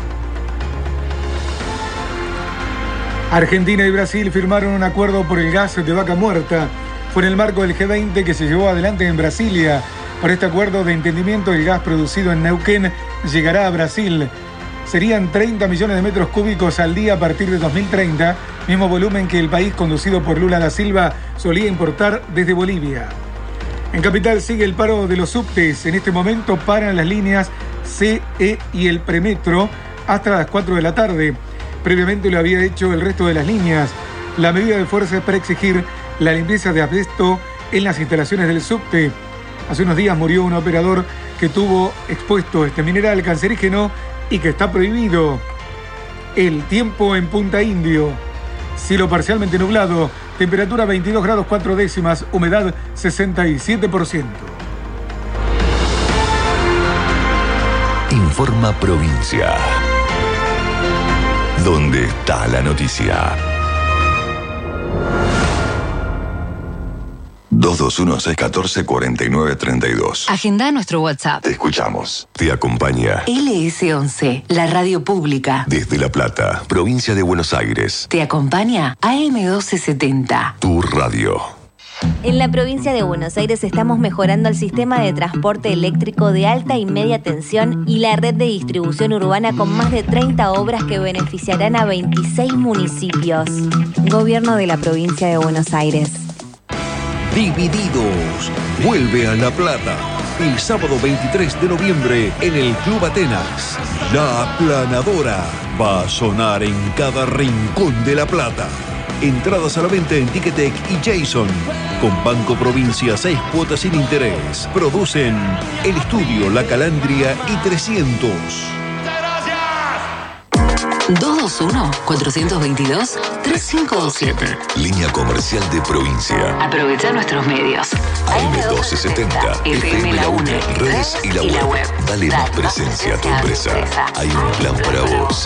Argentina y Brasil firmaron un acuerdo por el gas de Vaca Muerta. Fue en el marco del G20 que se llevó adelante en Brasilia. Por este acuerdo de entendimiento, el gas producido en Neuquén llegará a Brasil. Serían 30 millones de metros cúbicos al día a partir de 2030, mismo volumen que el país conducido por Lula da Silva solía importar desde Bolivia. En Capital sigue el paro de los subtes. En este momento paran las líneas C, E y el premetro hasta las 4 de la tarde. Previamente lo había hecho el resto de las líneas. La medida de fuerza es para exigir la limpieza de asbesto en las instalaciones del subte. Hace unos días murió un operador que tuvo expuesto este mineral cancerígeno y que está prohibido. El tiempo en Punta Indio. Cielo parcialmente nublado. Temperatura 22 grados 4 décimas. Humedad 67%. Informa Provincia. ¿Dónde está la noticia? 221-614-4932. Agenda nuestro WhatsApp. Te escuchamos. Te acompaña. LS11, la radio pública. Desde La Plata, provincia de Buenos Aires. Te acompaña AM1270. Tu radio. En la provincia de Buenos Aires estamos mejorando el sistema de transporte eléctrico de alta y media tensión y la red de distribución urbana con más de 30 obras que beneficiarán a 26 municipios. Gobierno de la provincia de Buenos Aires. Divididos. Vuelve a La Plata. El sábado 23 de noviembre en el Club Atenas. La Aplanadora va a sonar en cada rincón de La Plata. Entradas a la venta en Ticketek y Jason. Con Banco Provincia 6 cuotas sin interés. Producen El Estudio, La Calandria y 300. 221-422-3527. Línea comercial de provincia. Aprovecha nuestros medios. AM1270, FM La UNE, redes y la web. Dale más presencia a tu empresa. Hay un plan para vos.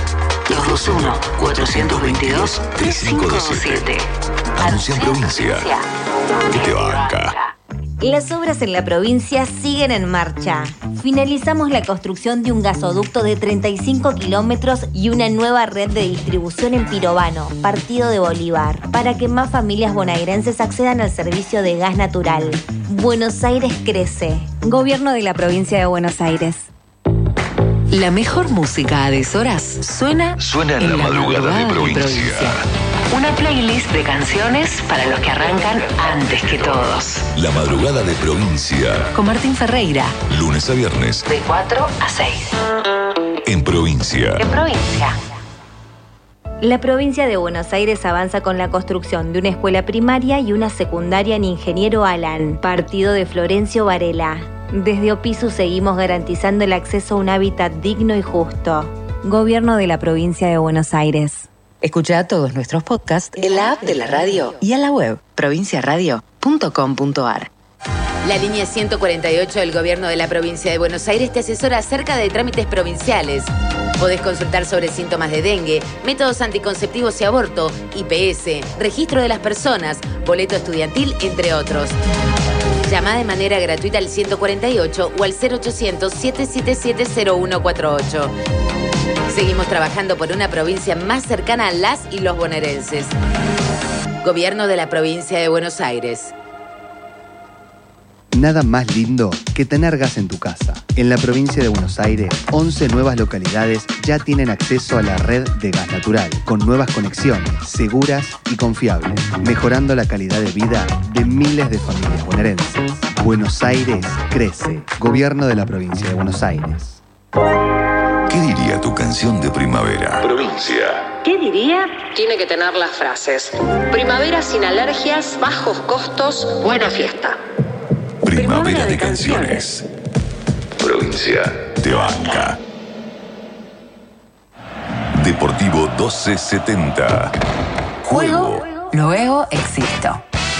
221-422-3527. Anuncia en provincia. Que te banca. Las obras en la provincia siguen en marcha. Finalizamos la construcción de un gasoducto de 35 kilómetros y una nueva red de distribución en Pirobano, partido de Bolívar, para que más familias bonaerenses accedan al servicio de gas natural. Buenos Aires crece. Gobierno de la provincia de Buenos Aires. La mejor música a deshoras suena en la madrugada de provincia. Una playlist de canciones para los que arrancan antes que todos. La madrugada de provincia. Con Martín Ferreira. Lunes a viernes. De 4 a 6. En provincia. En provincia. La provincia de Buenos Aires avanza con la construcción de una escuela primaria y una secundaria en Ingeniero Alan, partido de Florencio Varela. Desde Opisu seguimos garantizando el acceso a un hábitat digno y justo. Gobierno de la provincia de Buenos Aires. Escucha todos nuestros podcasts en la app de la radio y en la web provinciaradio.com.ar. La línea 148 del Gobierno de la Provincia de Buenos Aires te asesora acerca de trámites provinciales. Podés consultar sobre síntomas de dengue, métodos anticonceptivos y aborto, IPS, registro de las personas, boleto estudiantil, entre otros. Llama de manera gratuita al 148 o al 0800-777-0148. Seguimos trabajando por una provincia más cercana a las y los bonaerenses. Gobierno de la Provincia de Buenos Aires. Nada más lindo que tener gas en tu casa. En la provincia de Buenos Aires, 11 nuevas localidades ya tienen acceso a la red de gas natural, con nuevas conexiones, seguras y confiables, mejorando la calidad de vida de miles de familias bonaerenses. Buenos Aires crece. Gobierno de la provincia de Buenos Aires. ¿Qué diría tu canción de primavera? Provincia. ¿Qué diría? Tiene que tener las frases: primavera sin alergias, bajos costos, buena fiesta. Primavera de canciones. Provincia te banca. Deportivo 1270. Juego, luego existo.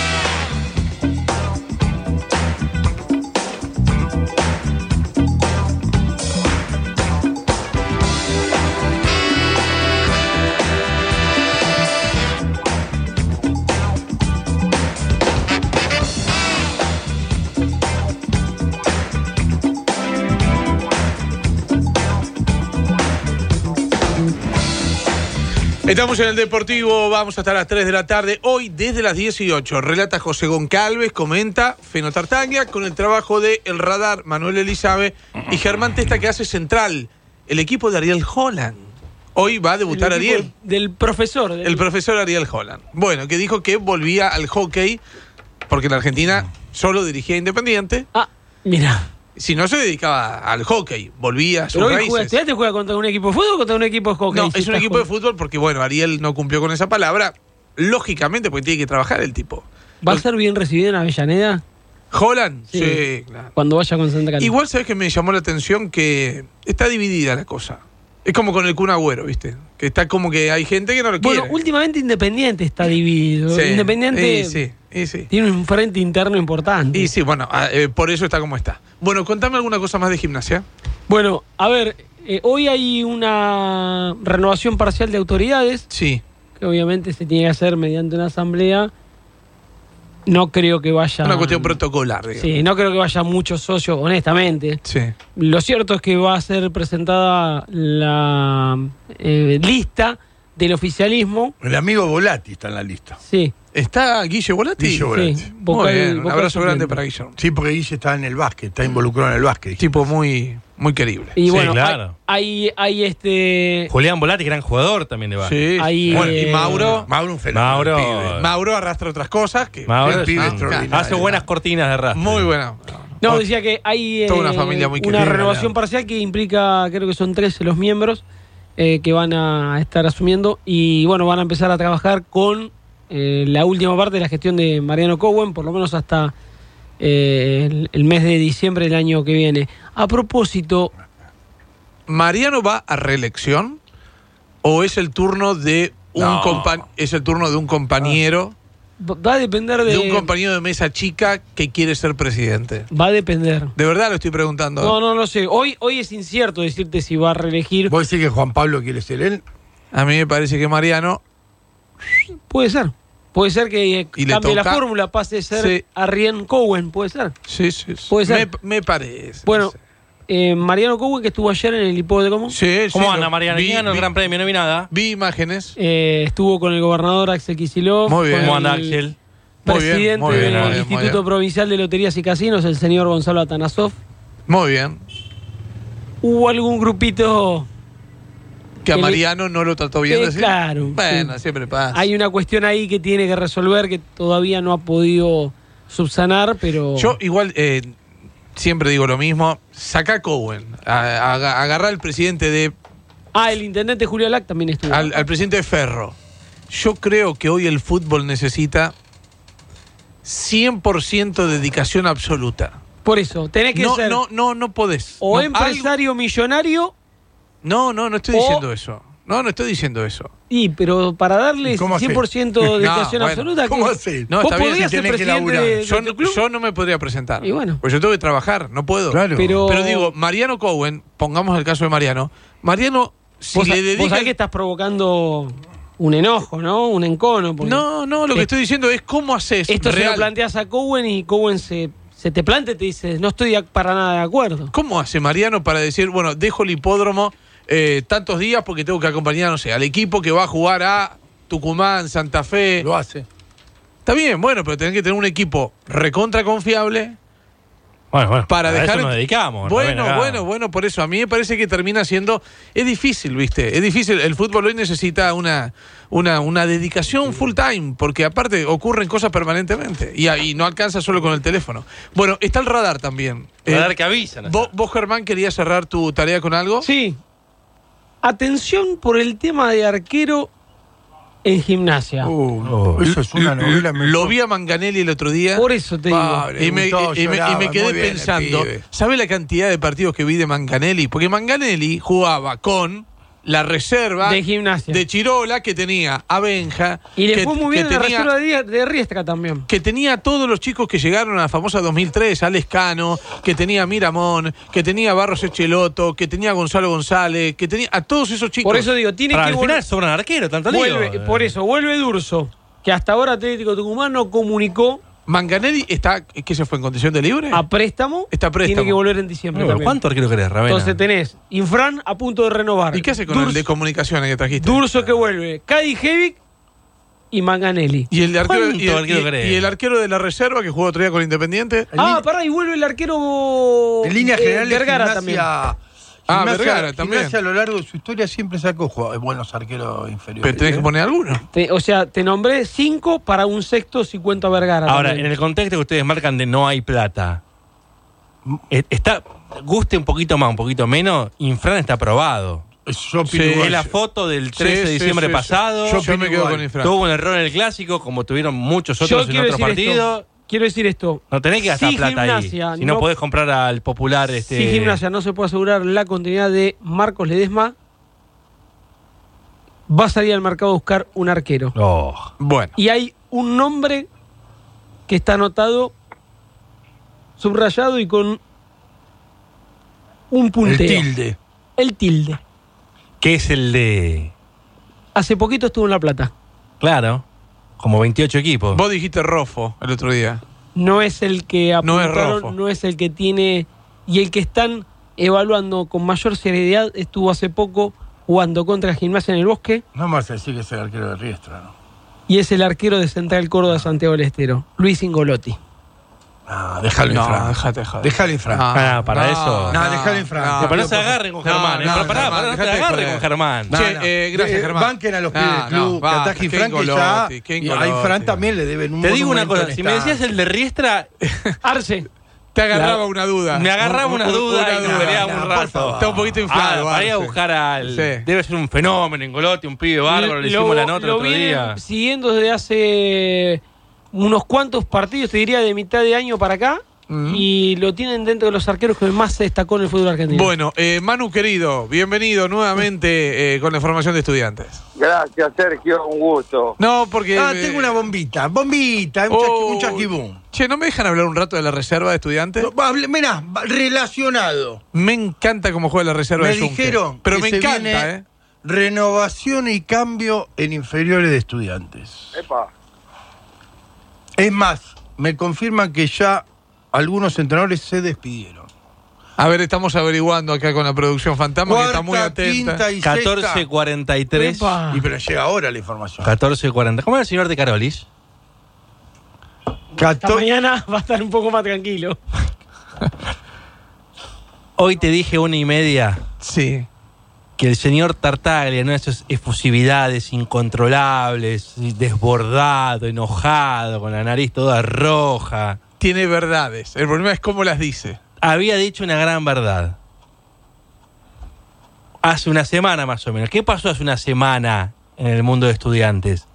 Estamos en el Deportivo, vamos hasta las 3 de la tarde. Hoy, desde las 18, relata José Goncalves, comenta Feno Tartaglia, con el trabajo de El Radar, Manuel Elizabeth y Germán Testa, que hace central el equipo de Ariel Holland. Hoy va a debutar Ariel. Del profesor. El profesor Ariel Holland. Bueno, que dijo que volvía al hockey, porque en la Argentina solo dirigía Independiente. Ah, mira. Si no, se dedicaba al hockey, volvía a sus raíces. ¿Te juega contra un equipo de fútbol o contra un equipo de hockey? No, es un equipo de fútbol porque, bueno, Ariel no cumplió con esa palabra, lógicamente, porque tiene que trabajar el tipo. ¿Va a ser bien recibido en Avellaneda? ¿Holland? Sí, claro. Cuando vaya con Santa Cata. Igual, ¿sabes que me llamó la atención? Que está dividida la cosa. Es como con el Kun Agüero, ¿viste? Que está como que hay gente que no lo quiere. Bueno, últimamente Independiente está dividido. Sí, Independiente sí. tiene un frente interno importante. Y sí, bueno, por eso está como está. Bueno, contame alguna cosa más de gimnasia. Bueno, a ver, hoy hay una renovación parcial de autoridades. Sí. Que obviamente se tiene que hacer mediante una asamblea. No creo que vaya... Una cuestión protocolar, digamos. Sí, no creo que vaya muchos socios, honestamente. Sí. Lo cierto es que va a ser presentada la lista del oficialismo. El amigo Volati está en la lista. Sí. ¿Está Guille Volati? Guille Volati. Sí, Muy bien, un abrazo grande para Guillermo. Sí, porque Guille está en el básquet, está involucrado en el básquet. Tipo muy, muy querible. Y bueno, claro. hay Julián Volati, gran jugador también de básquet. Sí. Bueno, y Mauro. Mauro un fenómeno. Mauro arrastra otras cosas. Que Mauro hace buenas cortinas de rastre. Muy buena. No, decía que hay toda una familia muy una querida, renovación parcial que implica, creo que son 13 los miembros que van a estar asumiendo y bueno, van a empezar a trabajar con la última parte de la gestión de Mariano Cowen, por lo menos hasta el mes de diciembre del año que viene. A propósito... ¿Mariano va a reelección o es el turno de un compañero? Va a depender de un compañero de mesa chica que quiere ser presidente. Va a depender. De verdad lo estoy preguntando. No lo sé. Hoy es incierto decirte si va a reelegir. ¿Vos decís que Juan Pablo quiere ser él? A mí me parece que Mariano... Puede ser. Puede ser que cambie la fórmula, pase de ser sí. Ariel Cowen, puede ser. Sí. Puede ser. Me parece. Bueno, Mariano Cowen, que estuvo ayer en el hipódromo. Sí, ¿Cómo anda Mariano? ¿Quién el Gran Premio? No vi nada. Vi imágenes. Estuvo con el gobernador Axel Kicillof. Muy bien. ¿Cómo anda Axel? Presidente del Instituto Provincial de Loterías y Casinos, el señor Gonzalo Atanasov. Muy bien. hubo algún grupito que a Mariano no lo trató bien. ¿Decir? Claro. Bueno, sí. siempre pasa. Hay una cuestión ahí que tiene que resolver que todavía no ha podido subsanar, pero... Yo igual siempre digo lo mismo. Sacá a Cowen. Agarrá al presidente de... el intendente Julio Lac también estuvo. Al presidente de Ferro. Yo creo que hoy el fútbol necesita 100% dedicación absoluta. Por eso, tenés que ser... No podés. O empresario millonario... No estoy diciendo eso. No estoy diciendo eso. Pero para darle 100% de dedicación absoluta... ¿Cómo haces? No, está bien, si tenés que laburar. Yo no me podría presentar. Y bueno. Pues yo tengo que trabajar, no puedo. Claro. Pero digo, Mariano Cowen, pongamos el caso de Mariano. Mariano, si le dedica... Vos sabés que estás provocando un enojo, ¿no? Un encono. No, lo que estoy diciendo es cómo haces. Esto se lo planteas a Cowen y Cowen se te plantea y te dice, no estoy para nada de acuerdo. ¿Cómo hace Mariano para decir, bueno, dejo el hipódromo tantos días porque tengo que acompañar, no sé, al equipo que va a jugar a Tucumán, Santa Fe? Lo hace. Está bien, bueno, pero tenés que tener un equipo recontra confiable. Bueno, para dejar eso nos dedicamos. Bueno, por eso a mí me parece que termina siendo... Es difícil, ¿viste? Es difícil. El fútbol hoy necesita una dedicación full time, porque aparte ocurren cosas permanentemente y no alcanza solo con el teléfono. Bueno, está el radar también. Radar que avisan. ¿Vos, Germán, querías cerrar tu tarea con algo? Sí. Atención por el tema de arquero en Gimnasia. Eso es una novela. Lo vi a Manganelli el otro día. Por eso te digo. Y me quedé pensando, ¿sabe la cantidad de partidos que vi de Manganelli? Porque Manganelli jugaba con la reserva de Gimnasia de Chirola, que tenía a Benja. Y le fue muy bien la reserva de Riestra también. Que tenía a todos los chicos que llegaron a la famosa 2003, a Lescano, que tenía a Miramón, que tenía a Barros Echeloto, que tenía a Gonzalo González, que tenía a todos esos chicos. Por eso digo, tiene que... Al final sobran arqueros, tanto lío. Por eso, vuelve Durso, que hasta ahora Atlético Tucumán no comunicó. Manganelli está, ¿qué se fue en condición de libre? A préstamo. Está a préstamo. Tiene que volver en diciembre también. ¿Cuánto arquero querés, Ravena? Entonces tenés Infran a punto de renovar. ¿Y qué hace con el de comunicaciones que trajiste? Durso que vuelve, Kadijevic y Manganelli. ¿Y el arquero, y el arquero de la reserva que jugó otro día con Independiente? Y vuelve el arquero en línea general Vergara también. Vergara también. Gimnasia a lo largo de su historia siempre sacó buenos arqueros inferiores. Pero tenés que poner alguno. Te nombré 5 para un sexto si cuento a Vergara. Ahora, también. en el contexto que ustedes marcan de no hay plata, guste un poquito más, un poquito menos, Infran está aprobado. Es la foto del 13 de diciembre pasado. Yo me quedo con Infran. Tuvo un error en el clásico, como tuvieron muchos otros en otros partidos. Quiero decir esto. No tenés que gastar plata Gimnasia ahí. Si no podés comprar al popular... Si Gimnasia no se puede asegurar la continuidad de Marcos Ledesma, va a salir al mercado a buscar un arquero. Bueno. Y hay un nombre que está anotado, subrayado y con un punteo. El tilde. ¿Qué es el de...? Hace poquito estuvo en La Plata. Claro. Como 28 equipos. Vos dijiste Rofo el otro día. No es el que apuntaron, no es el que tiene... Y el que están evaluando con mayor seriedad estuvo hace poco jugando contra Gimnasia en el Bosque. No más decir que es el arquero de Riestra, ¿no? Y es el arquero de Central Córdoba de Santiago del Estero, Luis Ingolotti. Déjalo en Fran. Déjalo en Fran. Para eso. Déjalo en Fran. Pero no se agarren con Germán. No se agarren con Germán. Gracias, Germán. Banquen a los pibes del club. Que ataje Fran, que ya. Y a Fran también le deben un Te digo una cosa. Si me decías el de Riestra, Arce. Te agarraba una duda. Me agarraba una duda y me peleaba un rato. Está un poquito inflado. Para ir a buscar al... Debe ser un fenómeno, Ingolotti, un pibe bárbaro. Le hicimos la nota el otro día. Siguiendo desde hace unos cuantos partidos, te diría de mitad de año para acá. Y lo tienen dentro de los arqueros que más se destacó en el fútbol argentino. Bueno, Manu querido, bienvenido nuevamente con la formación de Estudiantes. Gracias, Sergio, un gusto. No, porque... tengo una bombita, un chasquibum. Che, ¿no me dejan hablar un rato de la reserva de Estudiantes? Mirá, relacionado. Me encanta cómo juega la reserva de Junque. Me dijeron pero que me encanta, renovación y cambio en inferiores de Estudiantes. Epa. Es más, me confirman que ya algunos entrenadores se despidieron. A ver, estamos averiguando acá con la producción Fantasma, que está muy atenta. 14:43. Y pero llega ahora la información. 14:40. ¿Cómo era el señor de Carolis? Esta mañana va a estar un poco más tranquilo. Hoy te dije 1:30. Sí. Que el señor Tartaglia, ¿no? Esas efusividades incontrolables, desbordado, enojado, con la nariz toda roja. Tiene verdades. El problema es cómo las dice. Había dicho una gran verdad. Hace una semana más o menos. ¿Qué pasó hace una semana en el mundo de Estudiantes?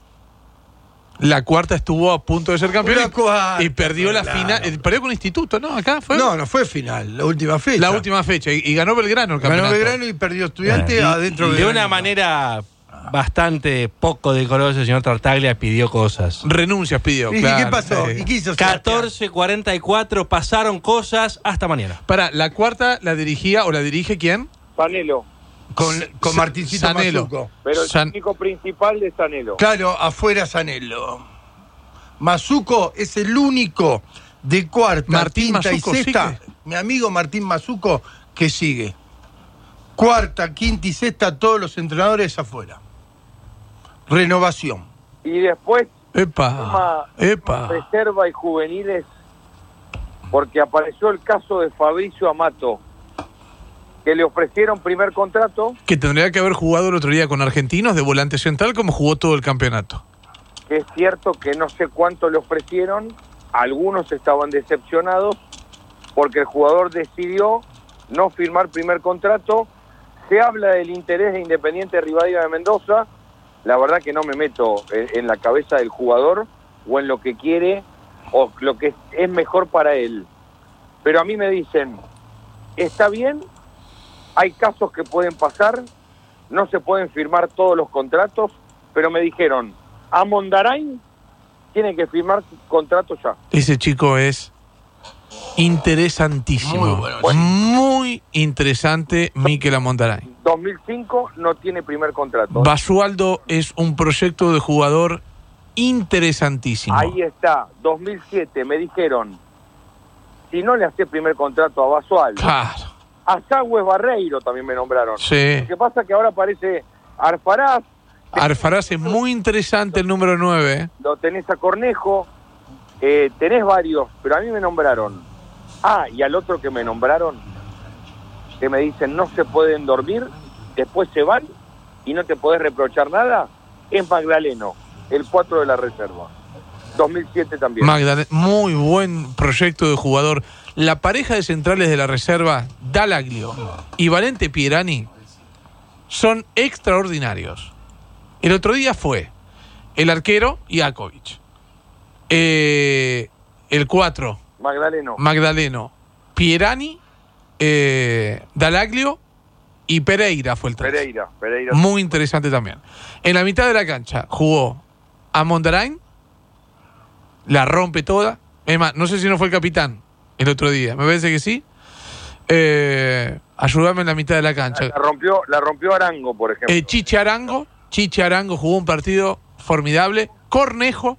La cuarta estuvo a punto de ser campeón y perdió la final. Perdió con Instituto, ¿no? ¿Acá fue? No fue final, la última fecha. La última fecha. Y ganó Belgrano el campeonato. Ganó Belgrano y perdió Estudiantes adentro de una manera bastante poco decorosa. El señor Tartaglia pidió cosas. Renuncias pidió, ¿Y claro. qué pasó? Sí. ¿Y qué hizo? 14:44, pasaron cosas hasta mañana. Para, la cuarta la dirigía o la dirige ¿quién? Sanelo. Con Martincito Sanelo. Mazuco. Pero el técnico principal de Sanelo. Claro, afuera Sanelo. Mazuco es el único de cuarta, Martín quinta Mazuco y sexta. sigue. Mi amigo Martín Mazuco que sigue. Cuarta, quinta y sexta, todos los entrenadores afuera. Renovación. Y después Epa. reserva y juveniles, porque apareció el caso de Fabricio Amato, que le ofrecieron primer contrato, Que tendría que haber jugado el otro día con Argentinos de volante central como jugó todo el campeonato. que es cierto que no sé cuánto le ofrecieron, algunos estaban decepcionados porque el jugador decidió no firmar primer contrato. Se habla del interés de Independiente Rivadavia de Mendoza. La verdad que no me meto en la cabeza del jugador o en lo que quiere o lo que es mejor para él. Pero a mí me dicen, está bien, hay casos que pueden pasar, no se pueden firmar todos los contratos, pero me dijeron, a Mondarain tiene que firmar contrato ya. Ese chico es interesantísimo. Muy interesante, Mikel Amondarain. 2005 no tiene primer contrato. Basualdo es un proyecto de jugador interesantísimo. Ahí está, 2007 me dijeron, si no le hace primer contrato a Basualdo, Claro. a Sagües Barreiro también me nombraron. Sí. Lo que pasa es que ahora aparece Arfaraz, Arfaraz es muy interesante el número 9. lo tenés a Cornejo, tenés varios, pero a mí me nombraron. Y al otro que me nombraron, que me dicen no se pueden dormir, después se van y no te podés reprochar nada, es Magdaleno, el 4 de la reserva. 2007 también. Magdalena, muy buen proyecto de jugador. La pareja de centrales de la reserva, Dalaglio y Valente Pierani, son extraordinarios. El otro día fue el arquero Iakovic. El 4, Magdaleno. Pierani, Dalaglio y Pereira fue el 3. Pereira. Muy interesante también. En la mitad de la cancha jugó Amondarain, la rompe toda. Es más, no sé si no fue el capitán el otro día, me parece que sí. Ayúdame en la mitad de la cancha. La rompió Arango, por ejemplo. Chiche Arango jugó un partido formidable. Cornejo,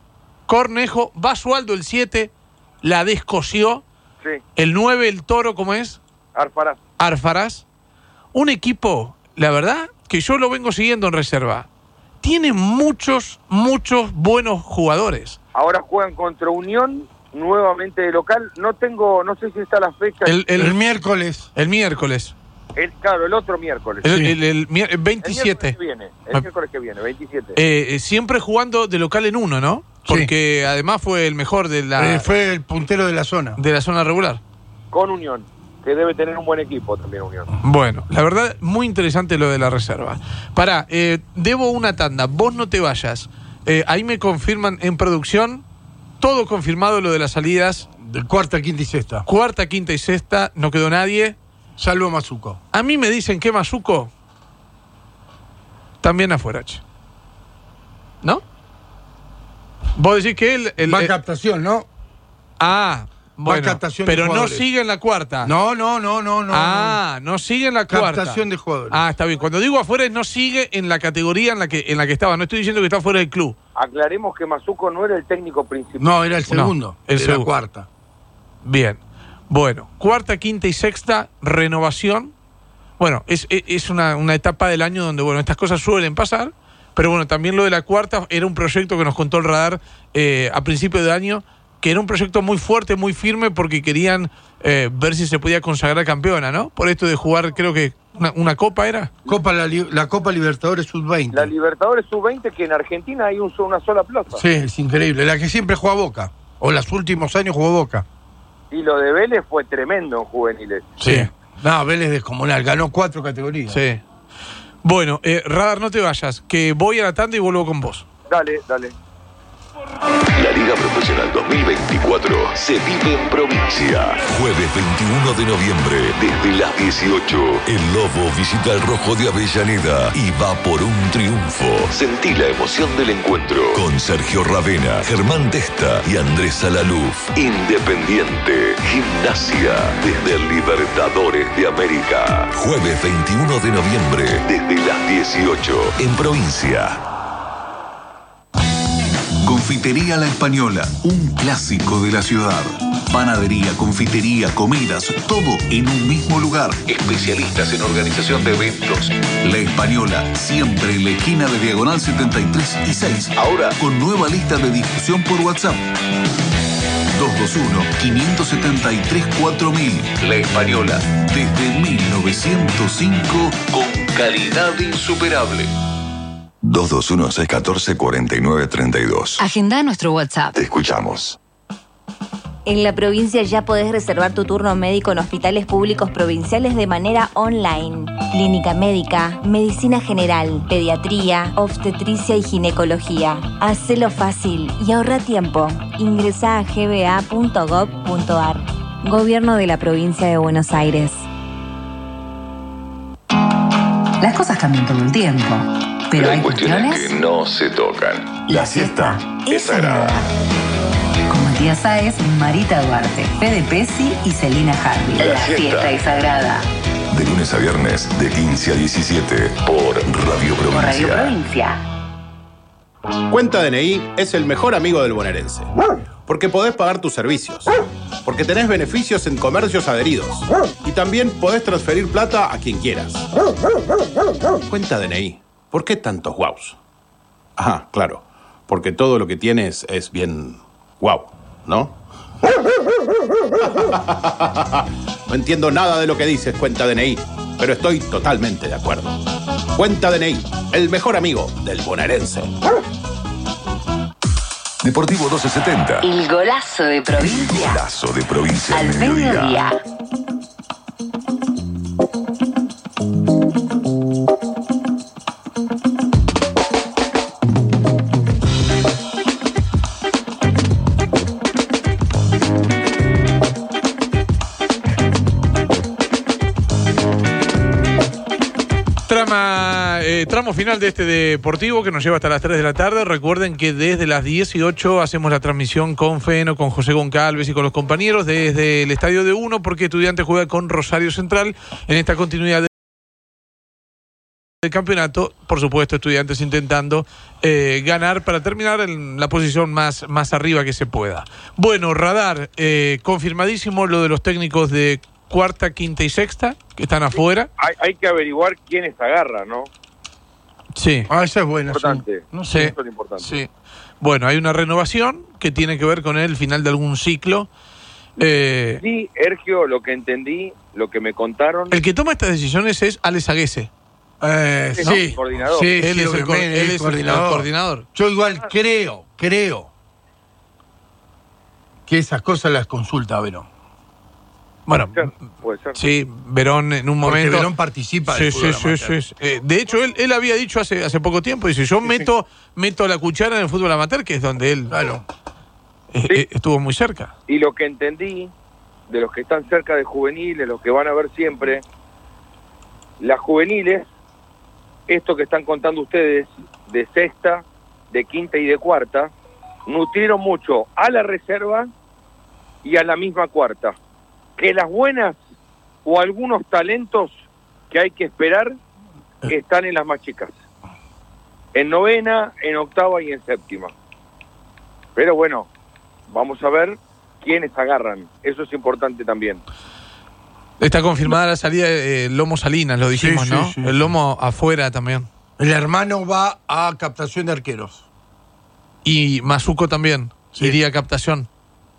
Basualdo el 7, la descosió. Sí. El 9, el Toro, ¿cómo es? Arfaraz. Un equipo, la verdad, que yo lo vengo siguiendo en reserva. Tiene muchos buenos jugadores. Ahora juegan contra Unión, nuevamente de local. No sé si está la fecha. El miércoles. El miércoles. El otro miércoles. El 27. El miércoles que viene, 27. Siempre jugando de local en uno, ¿no? Porque además fue el mejor de la... fue el puntero de la zona. De la zona regular. Con Unión, que debe tener un buen equipo también Unión. Bueno, la verdad, muy interesante lo de la reserva. Debo una tanda, vos no te vayas. Ahí me confirman en producción, todo confirmado lo de las salidas. De cuarta, quinta y sexta. Cuarta, quinta y sexta, no quedó nadie. Salvo Mazuco. A mí me dicen que Mazuco también afuera, ¿no? Vos decís que él... Va captación, ¿no? Bueno, captación pero de no jugadores. sigue en la cuarta. No. No sigue en la cuarta. Captación de jugadores. Está bien. Cuando digo afuera es no sigue en la categoría en la que estaba. No estoy diciendo que está fuera del club. Aclaremos que Mazuco no era el técnico principal. No, era el segundo. El de segundo. la cuarta. Bien. Bueno, cuarta, quinta y sexta, renovación. Bueno, es una etapa del año donde, bueno, estas cosas suelen pasar. Pero bueno, también lo de la cuarta era un proyecto que nos contó el radar a principio de año que era un proyecto muy fuerte, muy firme, porque querían ver si se podía consagrar campeona, ¿no? Por esto de jugar, creo que una copa era. La Copa Libertadores Sub-20. La Libertadores Sub-20, que en Argentina hay una sola plaza. Sí, es increíble. La que siempre juega Boca. O los últimos años jugó Boca. Y lo de Vélez fue tremendo en juveniles. Sí. No, Vélez descomunal. Ganó 4 categorías. Sí. Bueno, Radar, no te vayas, que voy a la tanda y vuelvo con vos. Dale. La Liga Profesional 2024 se vive en provincia. Jueves 21 de noviembre, desde las 18. El Lobo visita el Rojo de Avellaneda y va por un triunfo. Sentí la emoción del encuentro con Sergio Ravena, Germán Testa y Andrés Salaluf. Independiente, Gimnasia, desde el Libertadores de América. Jueves 21 de noviembre, desde las 18, en provincia. Confitería La Española, un clásico de la ciudad. Panadería, confitería, comidas, todo en un mismo lugar. Especialistas en organización de eventos. La Española, siempre en la esquina de Diagonal 73 y 6. Ahora con nueva lista de difusión por WhatsApp. 221-573-4000. La Española, desde 1905, con calidad insuperable. 221-614-4932. Agenda nuestro WhatsApp. Te escuchamos. En la provincia ya podés reservar tu turno médico en hospitales públicos provinciales de manera online. Clínica médica, medicina general, pediatría, obstetricia y ginecología. Hacelo fácil y ahorra tiempo. Ingresá a gba.gov.ar. Gobierno de la provincia de Buenos Aires. Las cosas cambian todo el tiempo, pero hay cuestiones que no se tocan. La siesta es sagrada. Con Matías Sáez, Marita Duarte, Fede Pesci y Celina Harvey. La siesta es sagrada. De lunes a viernes, de 15 a 17, por Radio Provincia. Por Radio Provincia. Cuenta DNI es el mejor amigo del bonaerense. Porque podés pagar tus servicios. Porque tenés beneficios en comercios adheridos. Y también podés transferir plata a quien quieras. Cuenta DNI. ¿Por qué tantos guaus? Ajá, claro. Porque todo lo que tienes es bien guau, ¿no? No entiendo nada de lo que dices, Cuenta DNI, pero estoy totalmente de acuerdo. Cuenta DNI, el mejor amigo del bonaerense. Deportivo 1270. El golazo de provincia. El golazo de provincia al mediodía. Tramo final de este deportivo que nos lleva hasta las 3 de la tarde. Recuerden que desde las 18 hacemos la transmisión con Feno, con José Goncalves y con los compañeros desde el Estadio de Uno, porque Estudiantes juega con Rosario Central en esta continuidad del campeonato. Por supuesto, Estudiantes intentando ganar para terminar en la posición más arriba que se pueda. Bueno, Radar, confirmadísimo lo de los técnicos de cuarta, quinta y sexta que están afuera. Hay que averiguar quiénes agarran, ¿no? Sí. Esa es buena. Importante. No sé. Eso es importante. Sí. Bueno, hay una renovación que tiene que ver con el final de algún ciclo. Sí, Ergio, lo que entendí, lo que me contaron. El que toma estas decisiones es Alex Aguese. Sí, el coordinador. Sí, él es el coordinador. Yo igual creo que esas cosas las consulta Verón. Bueno, puede ser. Sí, Verón en un momento. Porque Verón participa del fútbol amateur. Sí. De hecho, él había dicho hace poco tiempo, dice, yo meto la cuchara en el fútbol amateur, que es donde él estuvo muy cerca. Y lo que entendí de los que están cerca de juveniles, los que van a ver siempre, las juveniles, esto que están contando ustedes, de sexta, de quinta y de cuarta, nutrieron mucho a la reserva y a la misma cuarta. Que las buenas o algunos talentos que hay que esperar están en las más chicas. En novena, en octava y en séptima. Pero bueno, vamos a ver quiénes agarran. Eso es importante también. Está confirmada la salida de Lomo Salinas, lo dijimos, ¿no? Sí. El Lomo afuera también. El hermano va a captación de arqueros. Y Mazuco también iría a captación.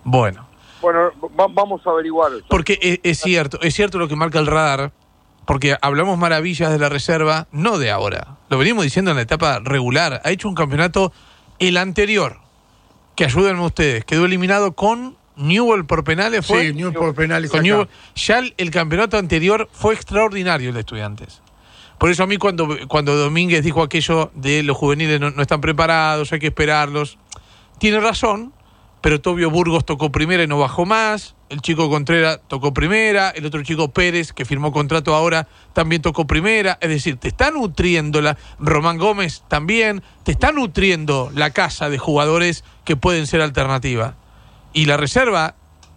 Bueno. Bueno, vamos a averiguar. Porque es cierto lo que marca el radar, porque hablamos maravillas de la reserva, no de ahora. Lo venimos diciendo en la etapa regular. Ha hecho un campeonato el anterior, que ayúdenme ustedes, quedó eliminado con Newell por penales. ¿Fue? Sí, Newell por penales. Con Newell. Ya el campeonato anterior fue extraordinario el de Estudiantes. Por eso a mí cuando Domínguez dijo aquello de los juveniles no están preparados, hay que esperarlos, tiene razón, pero Tobio Burgos tocó primera y no bajó más, el chico Contreras tocó primera, el otro chico Pérez, que firmó contrato ahora, también tocó primera. Es decir, te está nutriendo Román Gómez también, te está nutriendo la casa de jugadores que pueden ser alternativa. Y la reserva,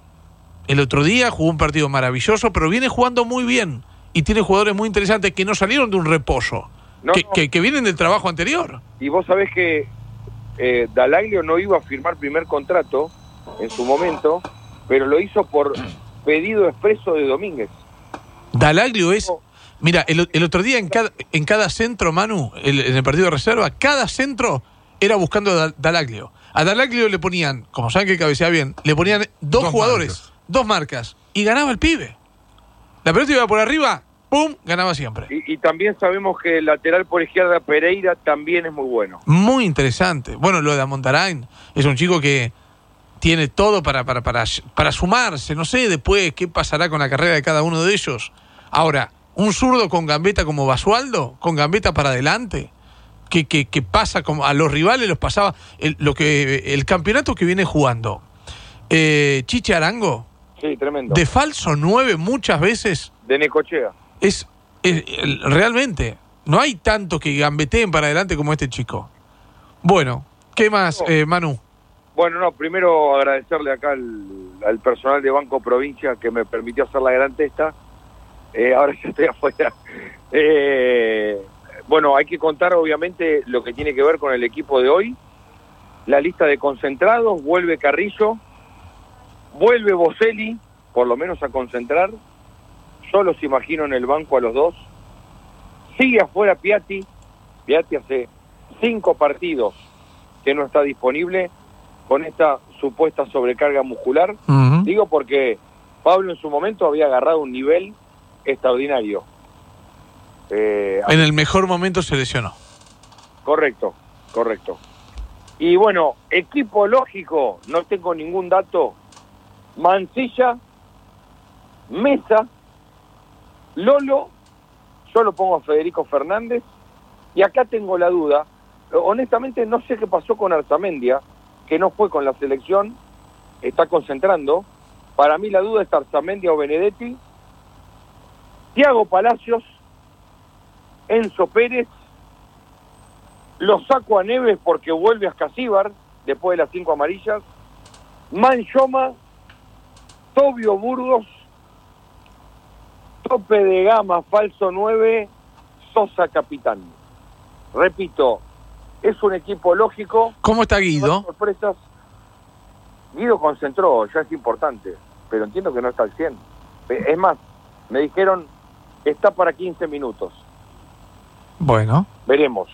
el otro día jugó un partido maravilloso, pero viene jugando muy bien. Y tiene jugadores muy interesantes que no salieron de un reposo, que vienen del trabajo anterior. Y vos sabés que Dalaglio no iba a firmar primer contrato en su momento, pero lo hizo por pedido expreso de Domínguez. Dalaglio es... Mira, el otro día en cada centro, Manu, en el partido de reserva, cada centro era buscando a Dalaglio. A Dalaglio le ponían, como saben que cabecea bien, le ponían dos jugadores, dos marcas, y ganaba el pibe. La pelota iba por arriba, ¡pum!, ganaba siempre. Y también sabemos que el lateral por izquierda, Pereira, también es muy bueno. Muy interesante. Bueno, lo de Amontarain es un chico que tiene todo para sumarse. No sé después qué pasará con la carrera de cada uno de ellos. Ahora, un zurdo con gambeta como Basualdo, con gambeta para adelante, que pasa como a los rivales, los pasaba. El campeonato que viene jugando Chiche Arango. Sí, tremendo. De falso 9 muchas veces. De Necochea. Es realmente, no hay tanto que gambeteen para adelante como este chico. Bueno, ¿qué más, Manu? Bueno, primero agradecerle acá al personal de Banco Provincia que me permitió hacer la gran testa. Ahora ya estoy afuera. Bueno, hay que contar obviamente lo que tiene que ver con el equipo de hoy. La lista de concentrados, vuelve Carrillo, vuelve Boselli, por lo menos a concentrar. Yo los imagino en el banco a los dos. Sigue afuera Piatti. Piatti hace 5 partidos que no está disponible con esta supuesta sobrecarga muscular. Uh-huh. Digo porque Pablo en su momento había agarrado un nivel extraordinario. En el mejor momento se lesionó. Correcto. Y bueno, equipo lógico, no tengo ningún dato. Mancilla, Mesa, Lolo, yo lo pongo a Federico Fernández, y acá tengo la duda, honestamente no sé qué pasó con Arzamendia, que no fue con la selección, está concentrando. Para mí la duda es Arzamendia o Benedetti. Thiago Palacios, Enzo Pérez, lo saco a Neves porque vuelve a Ascasíbar después de las 5 amarillas, Manchoma, Tobio Burgos, tope de gama, falso 9, Sosa capitán. Repito, es un equipo lógico. ¿Cómo está Guido? Sorpresas. Guido concentró, ya es importante, pero entiendo que no está al 100. Es más, me dijeron, está para 15 minutos. Bueno. Veremos.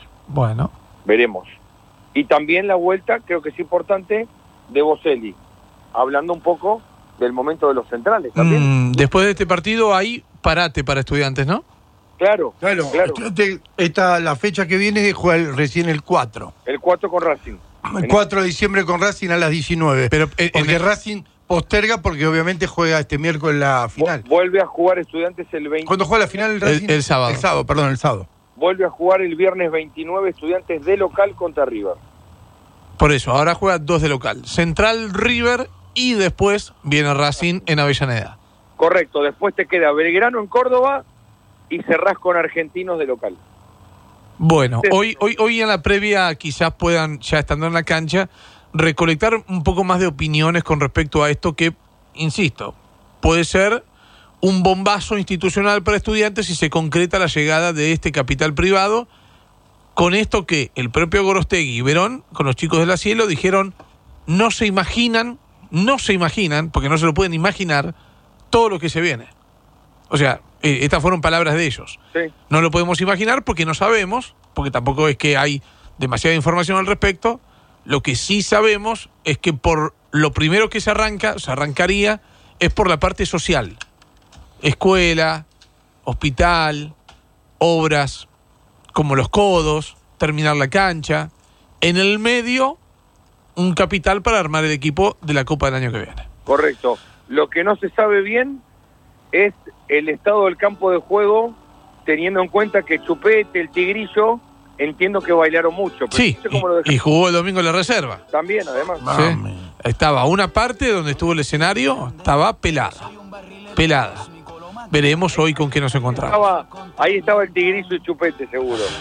Y también la vuelta, creo que es importante, de Boselli. Hablando un poco del momento de los centrales también. Después de este partido hay parate para Estudiantes, ¿no? Claro. La fecha que viene juega recién el 4. El 4 con Racing. El 4 de diciembre con Racing a las 19. Pero porque Racing posterga porque obviamente juega este miércoles la final. Vuelve a jugar Estudiantes el 20. ¿Cuándo juega la final el Racing? El sábado. El sábado. Vuelve a jugar el viernes 29 Estudiantes de local contra River. Por eso, ahora juega 2 de local. Central, River y después viene Racing en Avellaneda. Correcto, después te queda Belgrano en Córdoba y cerrás con Argentinos de local. Bueno, hoy en la previa quizás puedan, ya estando en la cancha, recolectar un poco más de opiniones con respecto a esto que, insisto, puede ser un bombazo institucional para Estudiantes si se concreta la llegada de este capital privado, con esto que el propio Gorostegui y Verón, con los chicos de la Cielo, dijeron, no se imaginan, porque no se lo pueden imaginar, todo lo que se viene. O sea, estas fueron palabras de ellos. Sí. No lo podemos imaginar porque no sabemos, porque tampoco es que hay demasiada información al respecto. Lo que sí sabemos es que por lo primero que se arrancaría es por la parte social. Escuela, hospital, obras como los codos, terminar la cancha. En el medio, un capital para armar el equipo de la Copa del año que viene. Correcto. Lo que no se sabe bien es el estado del campo de juego, teniendo en cuenta que Chupete, el Tigrillo, entiendo que bailaron mucho. Pero Sí, no sé cómo lo y jugó el domingo en la reserva. También, además. Sí. Estaba una parte donde estuvo el escenario, estaba pelada. Veremos hoy con qué nos encontramos. Ahí estaba el Tigrillo y Chupete, seguro.